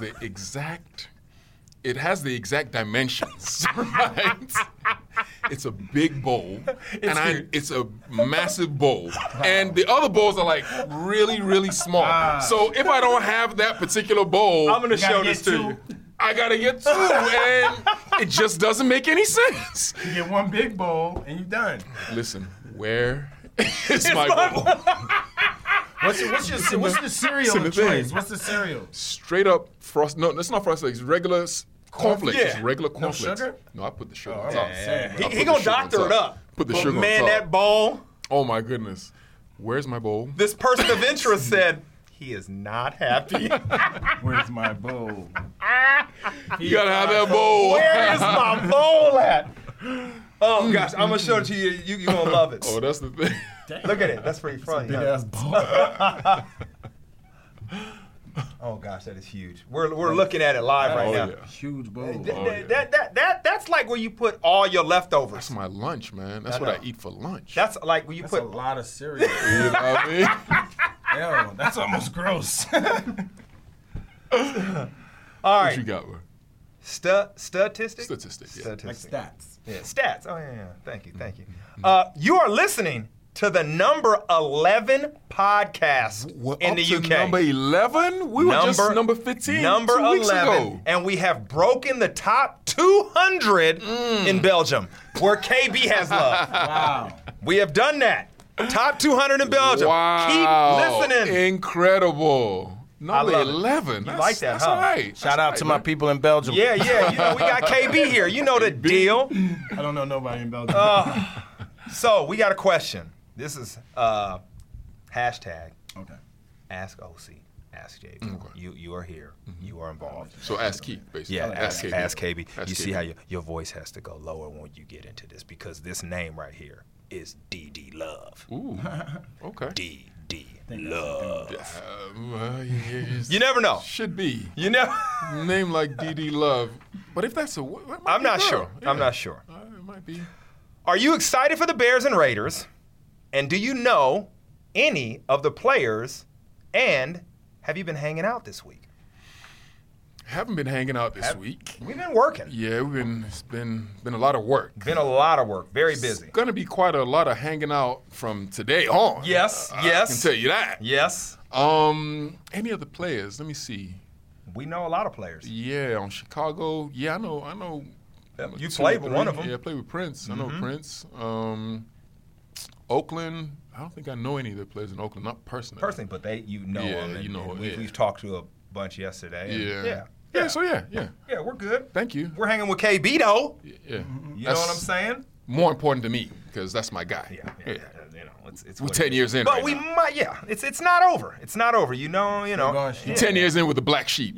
[SPEAKER 2] it has the exact dimensions, right? It's a big bowl, it's a massive bowl, and the other bowls are like really, really small. So if I don't have that particular bowl,
[SPEAKER 1] I'm gonna show this to you.
[SPEAKER 2] I gotta get two, and it just doesn't make any sense.
[SPEAKER 3] You get one big bowl and you're done.
[SPEAKER 2] Listen, where is my bowl?
[SPEAKER 3] What's the cereal of choice? What's the cereal?
[SPEAKER 2] Straight up frost. No, that's not frosted. It's regular cornflakes.
[SPEAKER 1] Yeah.
[SPEAKER 2] It's regular cornflakes.
[SPEAKER 3] sugar?
[SPEAKER 2] No, I put the sugar
[SPEAKER 3] Oh,
[SPEAKER 2] on
[SPEAKER 3] I'm
[SPEAKER 2] top.
[SPEAKER 3] saying.
[SPEAKER 1] He gonna doctor it up.
[SPEAKER 2] Put the
[SPEAKER 1] But
[SPEAKER 2] sugar
[SPEAKER 1] man,
[SPEAKER 2] on top.
[SPEAKER 1] that bowl.
[SPEAKER 2] Oh my goodness. Where's my bowl?
[SPEAKER 1] This person of interest said he is not happy.
[SPEAKER 3] Where's my bowl?
[SPEAKER 2] You gotta have that bowl.
[SPEAKER 1] Where is my bowl at? Oh gosh, I'm gonna show it to you. You're gonna love it.
[SPEAKER 2] Oh, that's the thing.
[SPEAKER 1] Look at it. That's pretty funny.
[SPEAKER 3] Big
[SPEAKER 1] huh?
[SPEAKER 3] ass bowl.
[SPEAKER 1] Oh gosh, that is huge. We're looking at it live right now.
[SPEAKER 2] Yeah.
[SPEAKER 3] Huge bowl.
[SPEAKER 1] That's like where you put all your leftovers.
[SPEAKER 2] That's my lunch, man. That's
[SPEAKER 1] I
[SPEAKER 2] what
[SPEAKER 1] know.
[SPEAKER 2] I eat for lunch.
[SPEAKER 1] That's like when you
[SPEAKER 3] That's
[SPEAKER 1] put
[SPEAKER 3] a lot of cereal.
[SPEAKER 2] you know what I mean?
[SPEAKER 3] Yo, that's almost gross.
[SPEAKER 1] all
[SPEAKER 2] What you
[SPEAKER 1] right.
[SPEAKER 2] got, bro?
[SPEAKER 1] Statistic.
[SPEAKER 2] Statistic, yeah.
[SPEAKER 3] Like stats.
[SPEAKER 1] Yeah, stats. Oh yeah. Thank you. You are listening to the number 11 podcast in the UK.
[SPEAKER 2] Number 11? We were just number 15
[SPEAKER 1] Number
[SPEAKER 2] 2 weeks
[SPEAKER 1] 11.
[SPEAKER 2] ago.
[SPEAKER 1] And we have broken the top 200 in Belgium, where KB has love.
[SPEAKER 3] Wow.
[SPEAKER 1] We have done that. Top 200 in Belgium.
[SPEAKER 2] Wow.
[SPEAKER 1] Keep listening.
[SPEAKER 2] Incredible. Number
[SPEAKER 1] love it.
[SPEAKER 2] 11.
[SPEAKER 1] You like that,
[SPEAKER 2] That's
[SPEAKER 1] huh?
[SPEAKER 2] all right.
[SPEAKER 3] Shout out to my people in Belgium.
[SPEAKER 1] Yeah. You know, we got KB here. You know the deal.
[SPEAKER 3] I don't know nobody in Belgium.
[SPEAKER 1] So we got a question. This is hashtag
[SPEAKER 3] Okay.
[SPEAKER 1] Ask OC. Ask JB.
[SPEAKER 2] Okay.
[SPEAKER 1] You are here. You are involved.
[SPEAKER 2] So ask Keith, basically.
[SPEAKER 1] Yeah,
[SPEAKER 2] ask KB.
[SPEAKER 1] ask KB.
[SPEAKER 2] Ask
[SPEAKER 1] You see
[SPEAKER 2] KB.
[SPEAKER 1] how your voice has to go lower when you get into this because this name right here is DD Love.
[SPEAKER 2] Ooh, okay.
[SPEAKER 1] DD Love.
[SPEAKER 2] You
[SPEAKER 1] You never know.
[SPEAKER 2] should be.
[SPEAKER 1] You never.
[SPEAKER 2] Name like DD Love. But if that's a... it might
[SPEAKER 1] I'm
[SPEAKER 2] be a
[SPEAKER 1] not
[SPEAKER 2] girl.
[SPEAKER 1] sure.
[SPEAKER 2] Yeah.
[SPEAKER 1] I'm not sure.
[SPEAKER 2] It might be.
[SPEAKER 1] Are you excited for the Bears and Raiders? And do you know any of the players? And have you been hanging out this week?
[SPEAKER 2] Haven't been hanging out this week.
[SPEAKER 1] We've been working.
[SPEAKER 2] Yeah, it's been a lot of work.
[SPEAKER 1] Been a lot of work. Very busy.
[SPEAKER 2] It's gonna be quite a lot of hanging out from today on.
[SPEAKER 1] Yes,
[SPEAKER 2] I
[SPEAKER 1] yes.
[SPEAKER 2] can tell you that.
[SPEAKER 1] Yes.
[SPEAKER 2] Any other players? Let me see.
[SPEAKER 1] We know a lot of players.
[SPEAKER 2] Yeah, on Chicago. Yeah, I know.
[SPEAKER 1] Yep, you
[SPEAKER 2] two
[SPEAKER 1] played
[SPEAKER 2] or
[SPEAKER 1] with
[SPEAKER 2] three.
[SPEAKER 1] one of them.
[SPEAKER 2] Yeah, I played with Prince. I know Prince. Oakland. I don't think I know any of the players in Oakland, not personally.
[SPEAKER 1] Personally, but you know
[SPEAKER 2] Yeah,
[SPEAKER 1] them. And,
[SPEAKER 2] you know,
[SPEAKER 1] and
[SPEAKER 2] yeah.
[SPEAKER 1] we've talked to a bunch yesterday. and
[SPEAKER 2] Yeah. Yeah. So yeah.
[SPEAKER 1] Yeah, we're good.
[SPEAKER 2] Thank you.
[SPEAKER 1] We're hanging with KB though.
[SPEAKER 2] Yeah.
[SPEAKER 1] You know what I'm saying?
[SPEAKER 2] More important to me because that's my guy.
[SPEAKER 1] Yeah. You know, it's
[SPEAKER 2] We're
[SPEAKER 1] what
[SPEAKER 2] 10
[SPEAKER 1] it is.
[SPEAKER 2] years in.
[SPEAKER 1] But
[SPEAKER 2] right
[SPEAKER 1] we
[SPEAKER 2] now.
[SPEAKER 1] might. Yeah. It's not over. It's not over. You know.
[SPEAKER 3] going strong.
[SPEAKER 2] 10 years in with the black sheep.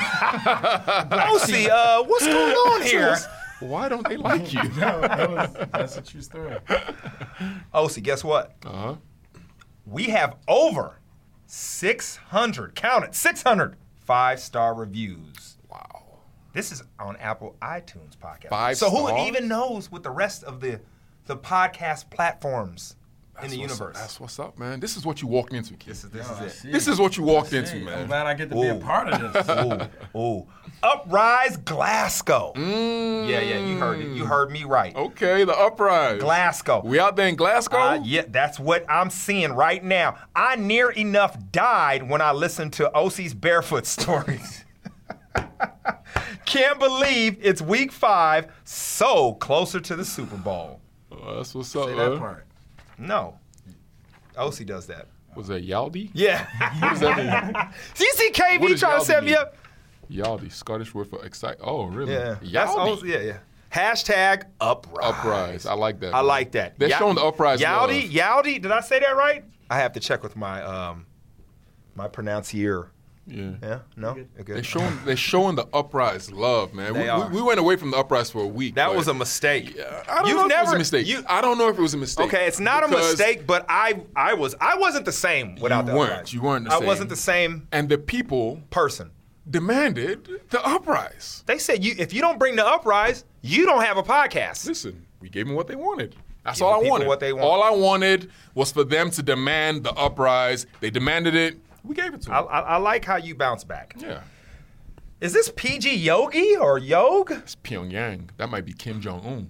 [SPEAKER 1] OC, what's going on here?
[SPEAKER 2] Why don't they like you?
[SPEAKER 3] That's a true story.
[SPEAKER 1] OC, guess what?
[SPEAKER 2] Uh-huh.
[SPEAKER 1] We have over 600. Count it. 600 5-star reviews.
[SPEAKER 2] Wow.
[SPEAKER 1] This is on Apple iTunes podcast.
[SPEAKER 2] 5
[SPEAKER 1] So who
[SPEAKER 2] stars?
[SPEAKER 1] even knows with the rest of the podcast platforms in the universe?
[SPEAKER 2] That's what's up, man. This is what you walked into, kid.
[SPEAKER 1] This is it.
[SPEAKER 2] This is what you walked into,
[SPEAKER 3] I'm
[SPEAKER 2] man.
[SPEAKER 3] glad I get to be a
[SPEAKER 1] Ooh.
[SPEAKER 3] part of this.
[SPEAKER 1] Ooh. Uprise Glasgow. Yeah, you heard it. You heard me right.
[SPEAKER 2] Okay, the uprise.
[SPEAKER 1] Glasgow.
[SPEAKER 2] We out there in Glasgow?
[SPEAKER 1] Yeah, that's what I'm seeing right now. I near enough died when I listened to OC's barefoot stories. Can't believe it's week 5, so closer to the Super Bowl.
[SPEAKER 2] Oh, that's what's up,
[SPEAKER 3] Say
[SPEAKER 2] man.
[SPEAKER 3] that part.
[SPEAKER 1] No. OC does that.
[SPEAKER 2] Was that Yaldi?
[SPEAKER 1] Yeah.
[SPEAKER 2] What does that mean?
[SPEAKER 1] Do you see
[SPEAKER 2] What
[SPEAKER 1] KB
[SPEAKER 2] does
[SPEAKER 1] trying to
[SPEAKER 2] Yaldi
[SPEAKER 1] set me
[SPEAKER 2] mean?
[SPEAKER 1] up?
[SPEAKER 2] Yaldi, Scottish word for excite. Oh, really?
[SPEAKER 1] Yeah. That's
[SPEAKER 2] Yaldi.
[SPEAKER 1] OC, yeah. Hashtag uprise.
[SPEAKER 2] Uprise. I like that.
[SPEAKER 1] I
[SPEAKER 2] man.
[SPEAKER 1] like that.
[SPEAKER 2] They're showing the uprise
[SPEAKER 1] Yaldi,
[SPEAKER 2] love.
[SPEAKER 1] Yaldi, did I say that right? I have to check with my my pronuncier.
[SPEAKER 2] Yeah.
[SPEAKER 1] Yeah? No? You're good.
[SPEAKER 2] They're showing the uprise love, man.
[SPEAKER 1] They are.
[SPEAKER 2] We went away from the uprise for a week.
[SPEAKER 1] That
[SPEAKER 2] but
[SPEAKER 1] was a mistake.
[SPEAKER 2] I don't know if it was a mistake. I don't know if it was a mistake.
[SPEAKER 1] Okay, it's not a
[SPEAKER 2] because-
[SPEAKER 1] mistake, but I wasn't the same without
[SPEAKER 2] You
[SPEAKER 1] the
[SPEAKER 2] weren't.
[SPEAKER 1] uprise.
[SPEAKER 2] You weren't the
[SPEAKER 1] I
[SPEAKER 2] same.
[SPEAKER 1] wasn't the same
[SPEAKER 2] And the people
[SPEAKER 1] person.
[SPEAKER 2] demanded the uprise.
[SPEAKER 1] They said if you don't bring the uprise, you don't have a podcast.
[SPEAKER 2] Listen, we gave them what they wanted. That's
[SPEAKER 1] Give
[SPEAKER 2] all
[SPEAKER 1] the
[SPEAKER 2] I
[SPEAKER 1] people
[SPEAKER 2] wanted.
[SPEAKER 1] what they want.
[SPEAKER 2] All I wanted was for them to demand the uprise. They demanded it. We gave it to them.
[SPEAKER 1] I like how you bounce back.
[SPEAKER 2] Yeah.
[SPEAKER 1] Is this PG Yogi or Yog?
[SPEAKER 2] It's Pyongyang. That might be Kim Jong-un.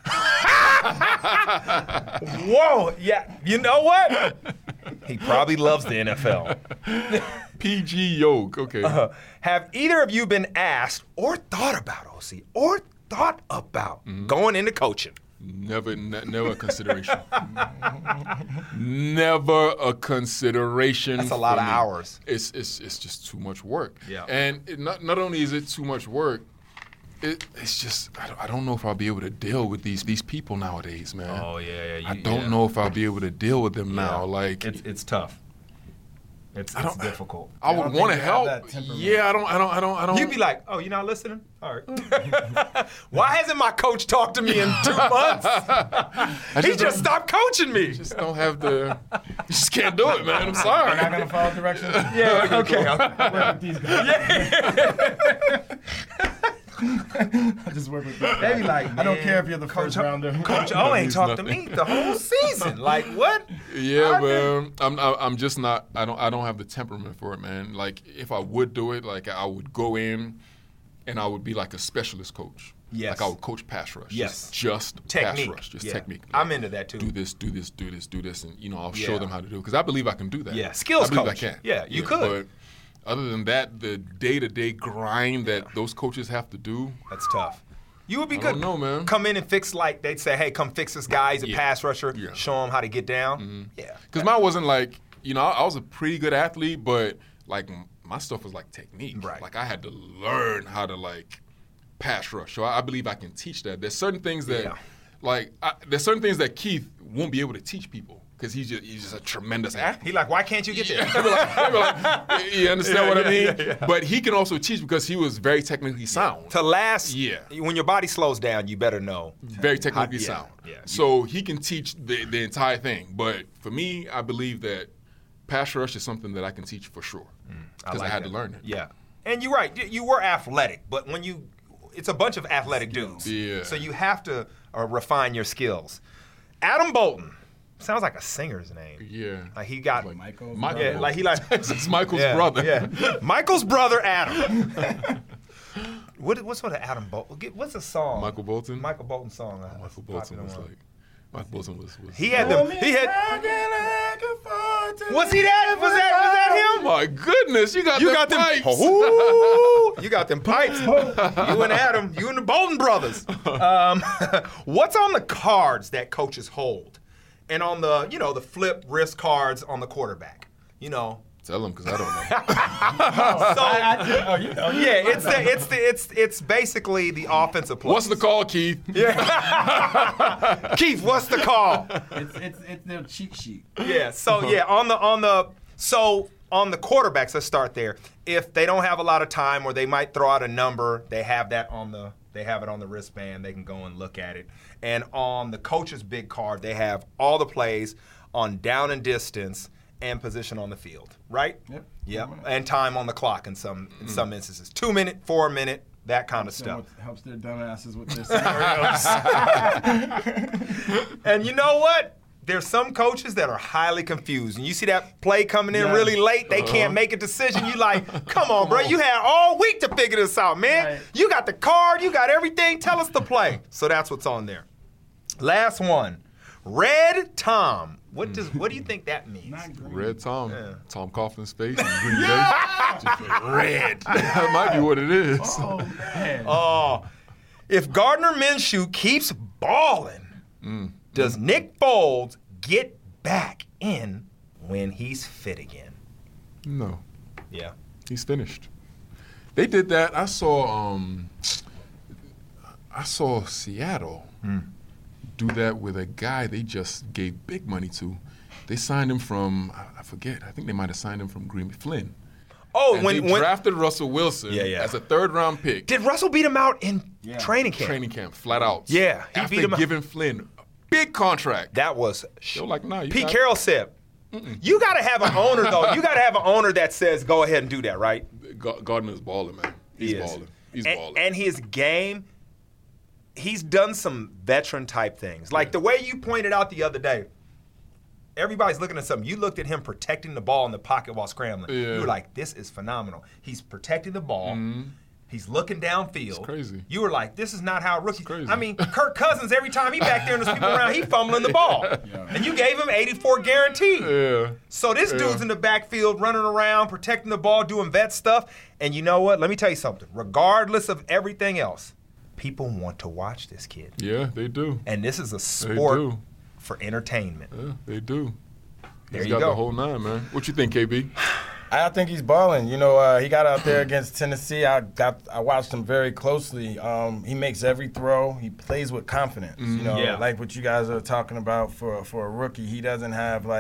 [SPEAKER 1] Whoa, yeah. You know what? He probably loves the NFL.
[SPEAKER 2] PG Yog. Okay.
[SPEAKER 1] Have either of you been asked or thought about, OC, or thought about going into coaching?
[SPEAKER 2] Never a consideration. Never a consideration.
[SPEAKER 1] That's a lot
[SPEAKER 2] for
[SPEAKER 1] of
[SPEAKER 2] me.
[SPEAKER 1] hours.
[SPEAKER 2] It's just too much work.
[SPEAKER 1] Yeah.
[SPEAKER 2] And not only is it too much work, it's just I don't know if I'll be able to deal with these people nowadays, man.
[SPEAKER 1] Oh yeah.
[SPEAKER 2] I don't know if I'll be able to deal with them now. Like
[SPEAKER 1] it's tough. It's difficult.
[SPEAKER 2] I
[SPEAKER 3] don't
[SPEAKER 2] would
[SPEAKER 3] think
[SPEAKER 2] want to
[SPEAKER 3] you have
[SPEAKER 2] help.
[SPEAKER 3] that temperament.
[SPEAKER 2] Yeah, I don't.
[SPEAKER 1] You'd be like, oh, you're not listening? All right. Why hasn't my coach talked to me in 2 months? He just stopped coaching me.
[SPEAKER 2] just don't have the. You just can't do it, man. I'm sorry.
[SPEAKER 3] You're not gonna follow directions.
[SPEAKER 1] Yeah, okay.
[SPEAKER 3] Work with these guys. I just work with these
[SPEAKER 1] They be like,
[SPEAKER 3] I don't
[SPEAKER 1] man,
[SPEAKER 3] care if you're the first rounder.
[SPEAKER 1] Coach O ain't talked to me the whole season. Like, what?
[SPEAKER 2] Yeah,
[SPEAKER 1] I
[SPEAKER 2] man. I'm just not. I don't have the temperament for it, man. Like, if I would do it, like I would go in, and I would be like a specialist coach.
[SPEAKER 1] Yes.
[SPEAKER 2] Like I would coach pass rush.
[SPEAKER 1] Yes.
[SPEAKER 2] Just
[SPEAKER 1] Technique.
[SPEAKER 2] pass rush. Just
[SPEAKER 1] Yeah.
[SPEAKER 2] technique.
[SPEAKER 1] I'm into that too.
[SPEAKER 2] Do this, and I'll show
[SPEAKER 1] Yeah.
[SPEAKER 2] them how to do it because I believe I can do that.
[SPEAKER 1] Yeah, skills
[SPEAKER 2] I believe
[SPEAKER 1] coach.
[SPEAKER 2] I can.
[SPEAKER 1] Yeah, you could.
[SPEAKER 2] But other than that, the day-to-day grind that those coaches have to do.
[SPEAKER 1] That's tough. You would be
[SPEAKER 2] I
[SPEAKER 1] good.
[SPEAKER 2] don't know, man.
[SPEAKER 1] Come in and fix, like, they'd say, hey, come fix this guy. He's a
[SPEAKER 2] Yeah.
[SPEAKER 1] pass rusher.
[SPEAKER 2] Yeah.
[SPEAKER 1] Show him how to get down. Yeah.
[SPEAKER 2] Because mine wasn't like, I was a pretty good athlete, but like my stuff was like technique.
[SPEAKER 1] Right.
[SPEAKER 2] Like I had to learn how to like pass rush. So I believe I can teach that. There's certain things that
[SPEAKER 1] Yeah.
[SPEAKER 2] Like, there's certain things that Keith won't be able to teach people because he's just a tremendous athlete.
[SPEAKER 1] He like, why can't you get there?
[SPEAKER 2] You understand what I mean?
[SPEAKER 1] Yeah.
[SPEAKER 2] But he can also teach because he was very technically sound.
[SPEAKER 1] To last,
[SPEAKER 2] Yeah.
[SPEAKER 1] when your body slows down, you better know.
[SPEAKER 2] Very technically
[SPEAKER 1] Yeah,
[SPEAKER 2] sound.
[SPEAKER 1] yeah.
[SPEAKER 2] So he can teach the entire thing. But for me, I believe that pass rush is something that I can teach for sure because I had to learn it.
[SPEAKER 1] Yeah. And you're right. You were athletic, but it's a bunch of athletic dudes.
[SPEAKER 2] Yeah.
[SPEAKER 1] So you have to refine your skills. Adam Bolton. Sounds like a singer's name.
[SPEAKER 2] Yeah.
[SPEAKER 1] Like he got
[SPEAKER 3] Michael.
[SPEAKER 1] Yeah, like he like
[SPEAKER 2] It's Michael's
[SPEAKER 1] yeah,
[SPEAKER 2] brother.
[SPEAKER 1] Yeah. Michael's brother Adam. What's with Adam Bolton? What's the song?
[SPEAKER 2] Michael Bolton?
[SPEAKER 1] Michael Bolton song.
[SPEAKER 2] Michael Bolton was like. Michael Bolton was.
[SPEAKER 1] He had them. He had. Was he that? Was that him?
[SPEAKER 2] Oh my goodness, you got them pipes.
[SPEAKER 1] Ooh, you got them pipes. You and Adam. You and the Bolton brothers. What's on the cards that coaches hold, and on the the flip wrist cards on the quarterback?
[SPEAKER 2] Tell him because I don't know.
[SPEAKER 1] So it's basically the offensive play.
[SPEAKER 2] What's the call, Keith?
[SPEAKER 1] Yeah. Keith, what's the call?
[SPEAKER 3] It's their cheat sheet.
[SPEAKER 1] Yeah. So on the quarterbacks, let's start there. If they don't have a lot of time, or they might throw out a number, they have it on the wristband. They can go and look at it. And on the coach's big card, they have all the plays on down and distance and position on the field, right? Yep. And time on the clock in some instances. 2 minute, 4 minute, that kind of stuff.
[SPEAKER 3] Helps their dumbasses with their scenarios.
[SPEAKER 1] And you know what? There's some coaches that are highly confused. And you see that play coming in really late, they can't make a decision. You like, come on, bro. You had all week to figure this out, man.
[SPEAKER 3] Right.
[SPEAKER 1] You got the card. You got everything. Tell us the play. So that's what's on there. Last one. Red Tom. What do you think that means?
[SPEAKER 2] Red Tom. Yeah. Tom Coughlin's face in Green Bay. Just like, red. That might be what it is.
[SPEAKER 3] Oh, man.
[SPEAKER 1] Oh, if Gardner Minshew keeps balling, does Nick Foles get back in when he's fit again?
[SPEAKER 2] No.
[SPEAKER 1] Yeah.
[SPEAKER 2] He's finished. They did that. I saw Seattle do that with a guy they just gave big money to. They signed him from, I forget, I think they might have signed him from Green Bay, Flynn.
[SPEAKER 1] Oh,
[SPEAKER 2] and they drafted Russell Wilson as a third-round pick.
[SPEAKER 1] Did Russell beat him out in training camp?
[SPEAKER 2] Training camp, flat out.
[SPEAKER 1] Yeah, he
[SPEAKER 2] after
[SPEAKER 1] beat him
[SPEAKER 2] giving Flynn a big contract.
[SPEAKER 1] That was.
[SPEAKER 2] They were like, nah.
[SPEAKER 1] Pete Carroll said, you got to have an owner, though. You got to have an owner that says, go ahead and do that, right?
[SPEAKER 2] Gardner's balling, man. He's balling. He's balling.
[SPEAKER 1] And his game, he's done some veteran-type things. Like the way you pointed out the other day, everybody's looking at something. You looked at him protecting the ball in the pocket while scrambling.
[SPEAKER 2] Yeah.
[SPEAKER 1] You were like, this is phenomenal. He's protecting the ball. He's looking downfield.
[SPEAKER 2] It's crazy.
[SPEAKER 1] You were like, this is not how rookies.
[SPEAKER 2] crazy.
[SPEAKER 1] I mean, Kirk Cousins, every time he back there and there's people around, he fumbling the ball. And you gave him 84 guaranteed.
[SPEAKER 2] Yeah.
[SPEAKER 1] So this dude's in the backfield running around, protecting the ball, doing vet stuff. And you know what? Let me tell you something. Regardless of everything else, people want to watch this kid.
[SPEAKER 2] Yeah, they do.
[SPEAKER 1] And this is a sport for entertainment.
[SPEAKER 2] Yeah, they do.
[SPEAKER 1] There
[SPEAKER 2] He's
[SPEAKER 1] you
[SPEAKER 2] got
[SPEAKER 1] go.
[SPEAKER 2] the whole nine, man. What you think, KB?
[SPEAKER 3] I think he's balling. You know, he got out there against Tennessee. I watched him very closely. He makes every throw. He plays with confidence. You know, like what you guys are talking about for a rookie. He doesn't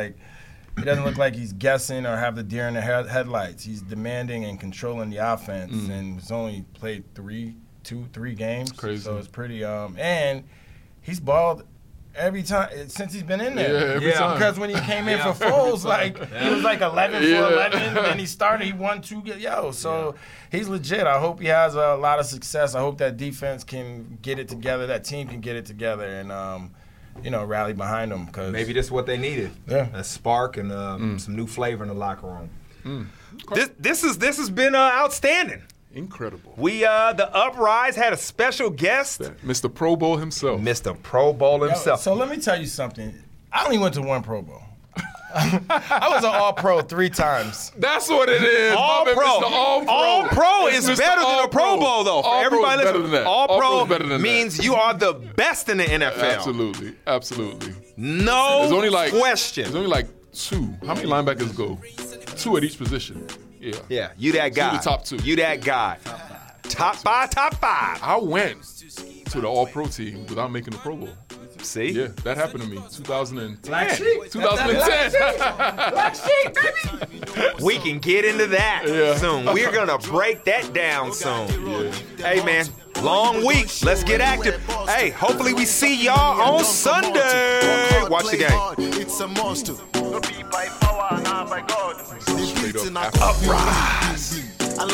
[SPEAKER 3] look like he's guessing or have the deer in the headlights. He's demanding and controlling the offense, and he's only played three games.
[SPEAKER 2] Crazy.
[SPEAKER 3] So it's pretty. And he's balled every time since he's been in there.
[SPEAKER 2] Yeah, every time.
[SPEAKER 3] Because when he came in for Foles, he was like 11 for 11, and then he started. He won 2. So he's legit. I hope he has a lot of success. I hope that defense can get it together. That team can get it together, and rally behind him. Cause
[SPEAKER 1] Maybe this is what they needed.
[SPEAKER 3] Yeah.
[SPEAKER 1] A spark and some new flavor in the locker room. This has been outstanding.
[SPEAKER 2] Incredible.
[SPEAKER 1] We the Uprise had a special guest,
[SPEAKER 2] Mr. Pro Bowl himself.
[SPEAKER 1] Mr. Pro Bowl himself.
[SPEAKER 3] So let me tell you something. I only went to one Pro Bowl. I was an All-Pro 3 times.
[SPEAKER 2] That's what it is.
[SPEAKER 1] All-Pro.
[SPEAKER 2] All-Pro.
[SPEAKER 1] All-Pro
[SPEAKER 2] It's
[SPEAKER 1] is
[SPEAKER 2] Mr.
[SPEAKER 1] better than a Pro
[SPEAKER 2] All-Pro.
[SPEAKER 1] Bowl, though. For
[SPEAKER 2] All-Pro
[SPEAKER 1] everybody
[SPEAKER 2] is better
[SPEAKER 1] listening,
[SPEAKER 2] than that.
[SPEAKER 1] All-Pro
[SPEAKER 2] All-Pro is better than that.
[SPEAKER 1] means you are the best in the NFL.
[SPEAKER 2] Absolutely.
[SPEAKER 1] No
[SPEAKER 2] There's only like
[SPEAKER 1] question.
[SPEAKER 2] There's only like 2. How many linebackers go? 2 at each position. Yeah.
[SPEAKER 1] Yeah, you that guy.
[SPEAKER 2] You the top 2.
[SPEAKER 1] You that guy. Top 5.
[SPEAKER 2] I went to the All-Pro team without making the Pro Bowl.
[SPEAKER 1] See?
[SPEAKER 2] Yeah, that happened to me. 2010.
[SPEAKER 3] Black Sheep.
[SPEAKER 2] 2010.
[SPEAKER 3] Black Sheep, baby.
[SPEAKER 1] We can get into that
[SPEAKER 2] Yeah.
[SPEAKER 1] soon. We're going to break that down soon.
[SPEAKER 2] Yeah.
[SPEAKER 1] Hey, man, long week. Let's get active. Hey, hopefully we see y'all on Sunday. Watch the game.
[SPEAKER 4] It's a monster. No be by power, not by God.
[SPEAKER 2] Straight up
[SPEAKER 1] Uprise.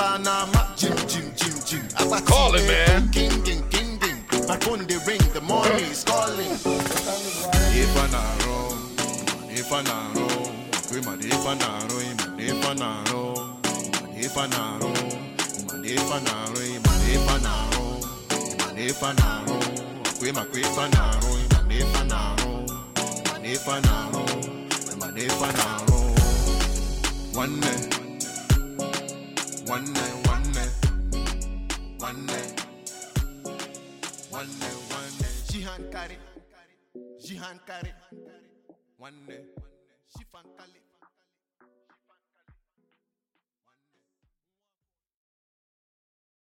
[SPEAKER 2] Call it, man.
[SPEAKER 4] My phone they ring, the money is calling. If I know, if I know, we might if I know, if I know, if I know, if I know, if I know, if I know, we might if I know, if I know, if I know, if I know, one day, one day, one day, one day. One day, Jihan carry, one day, she fan carry.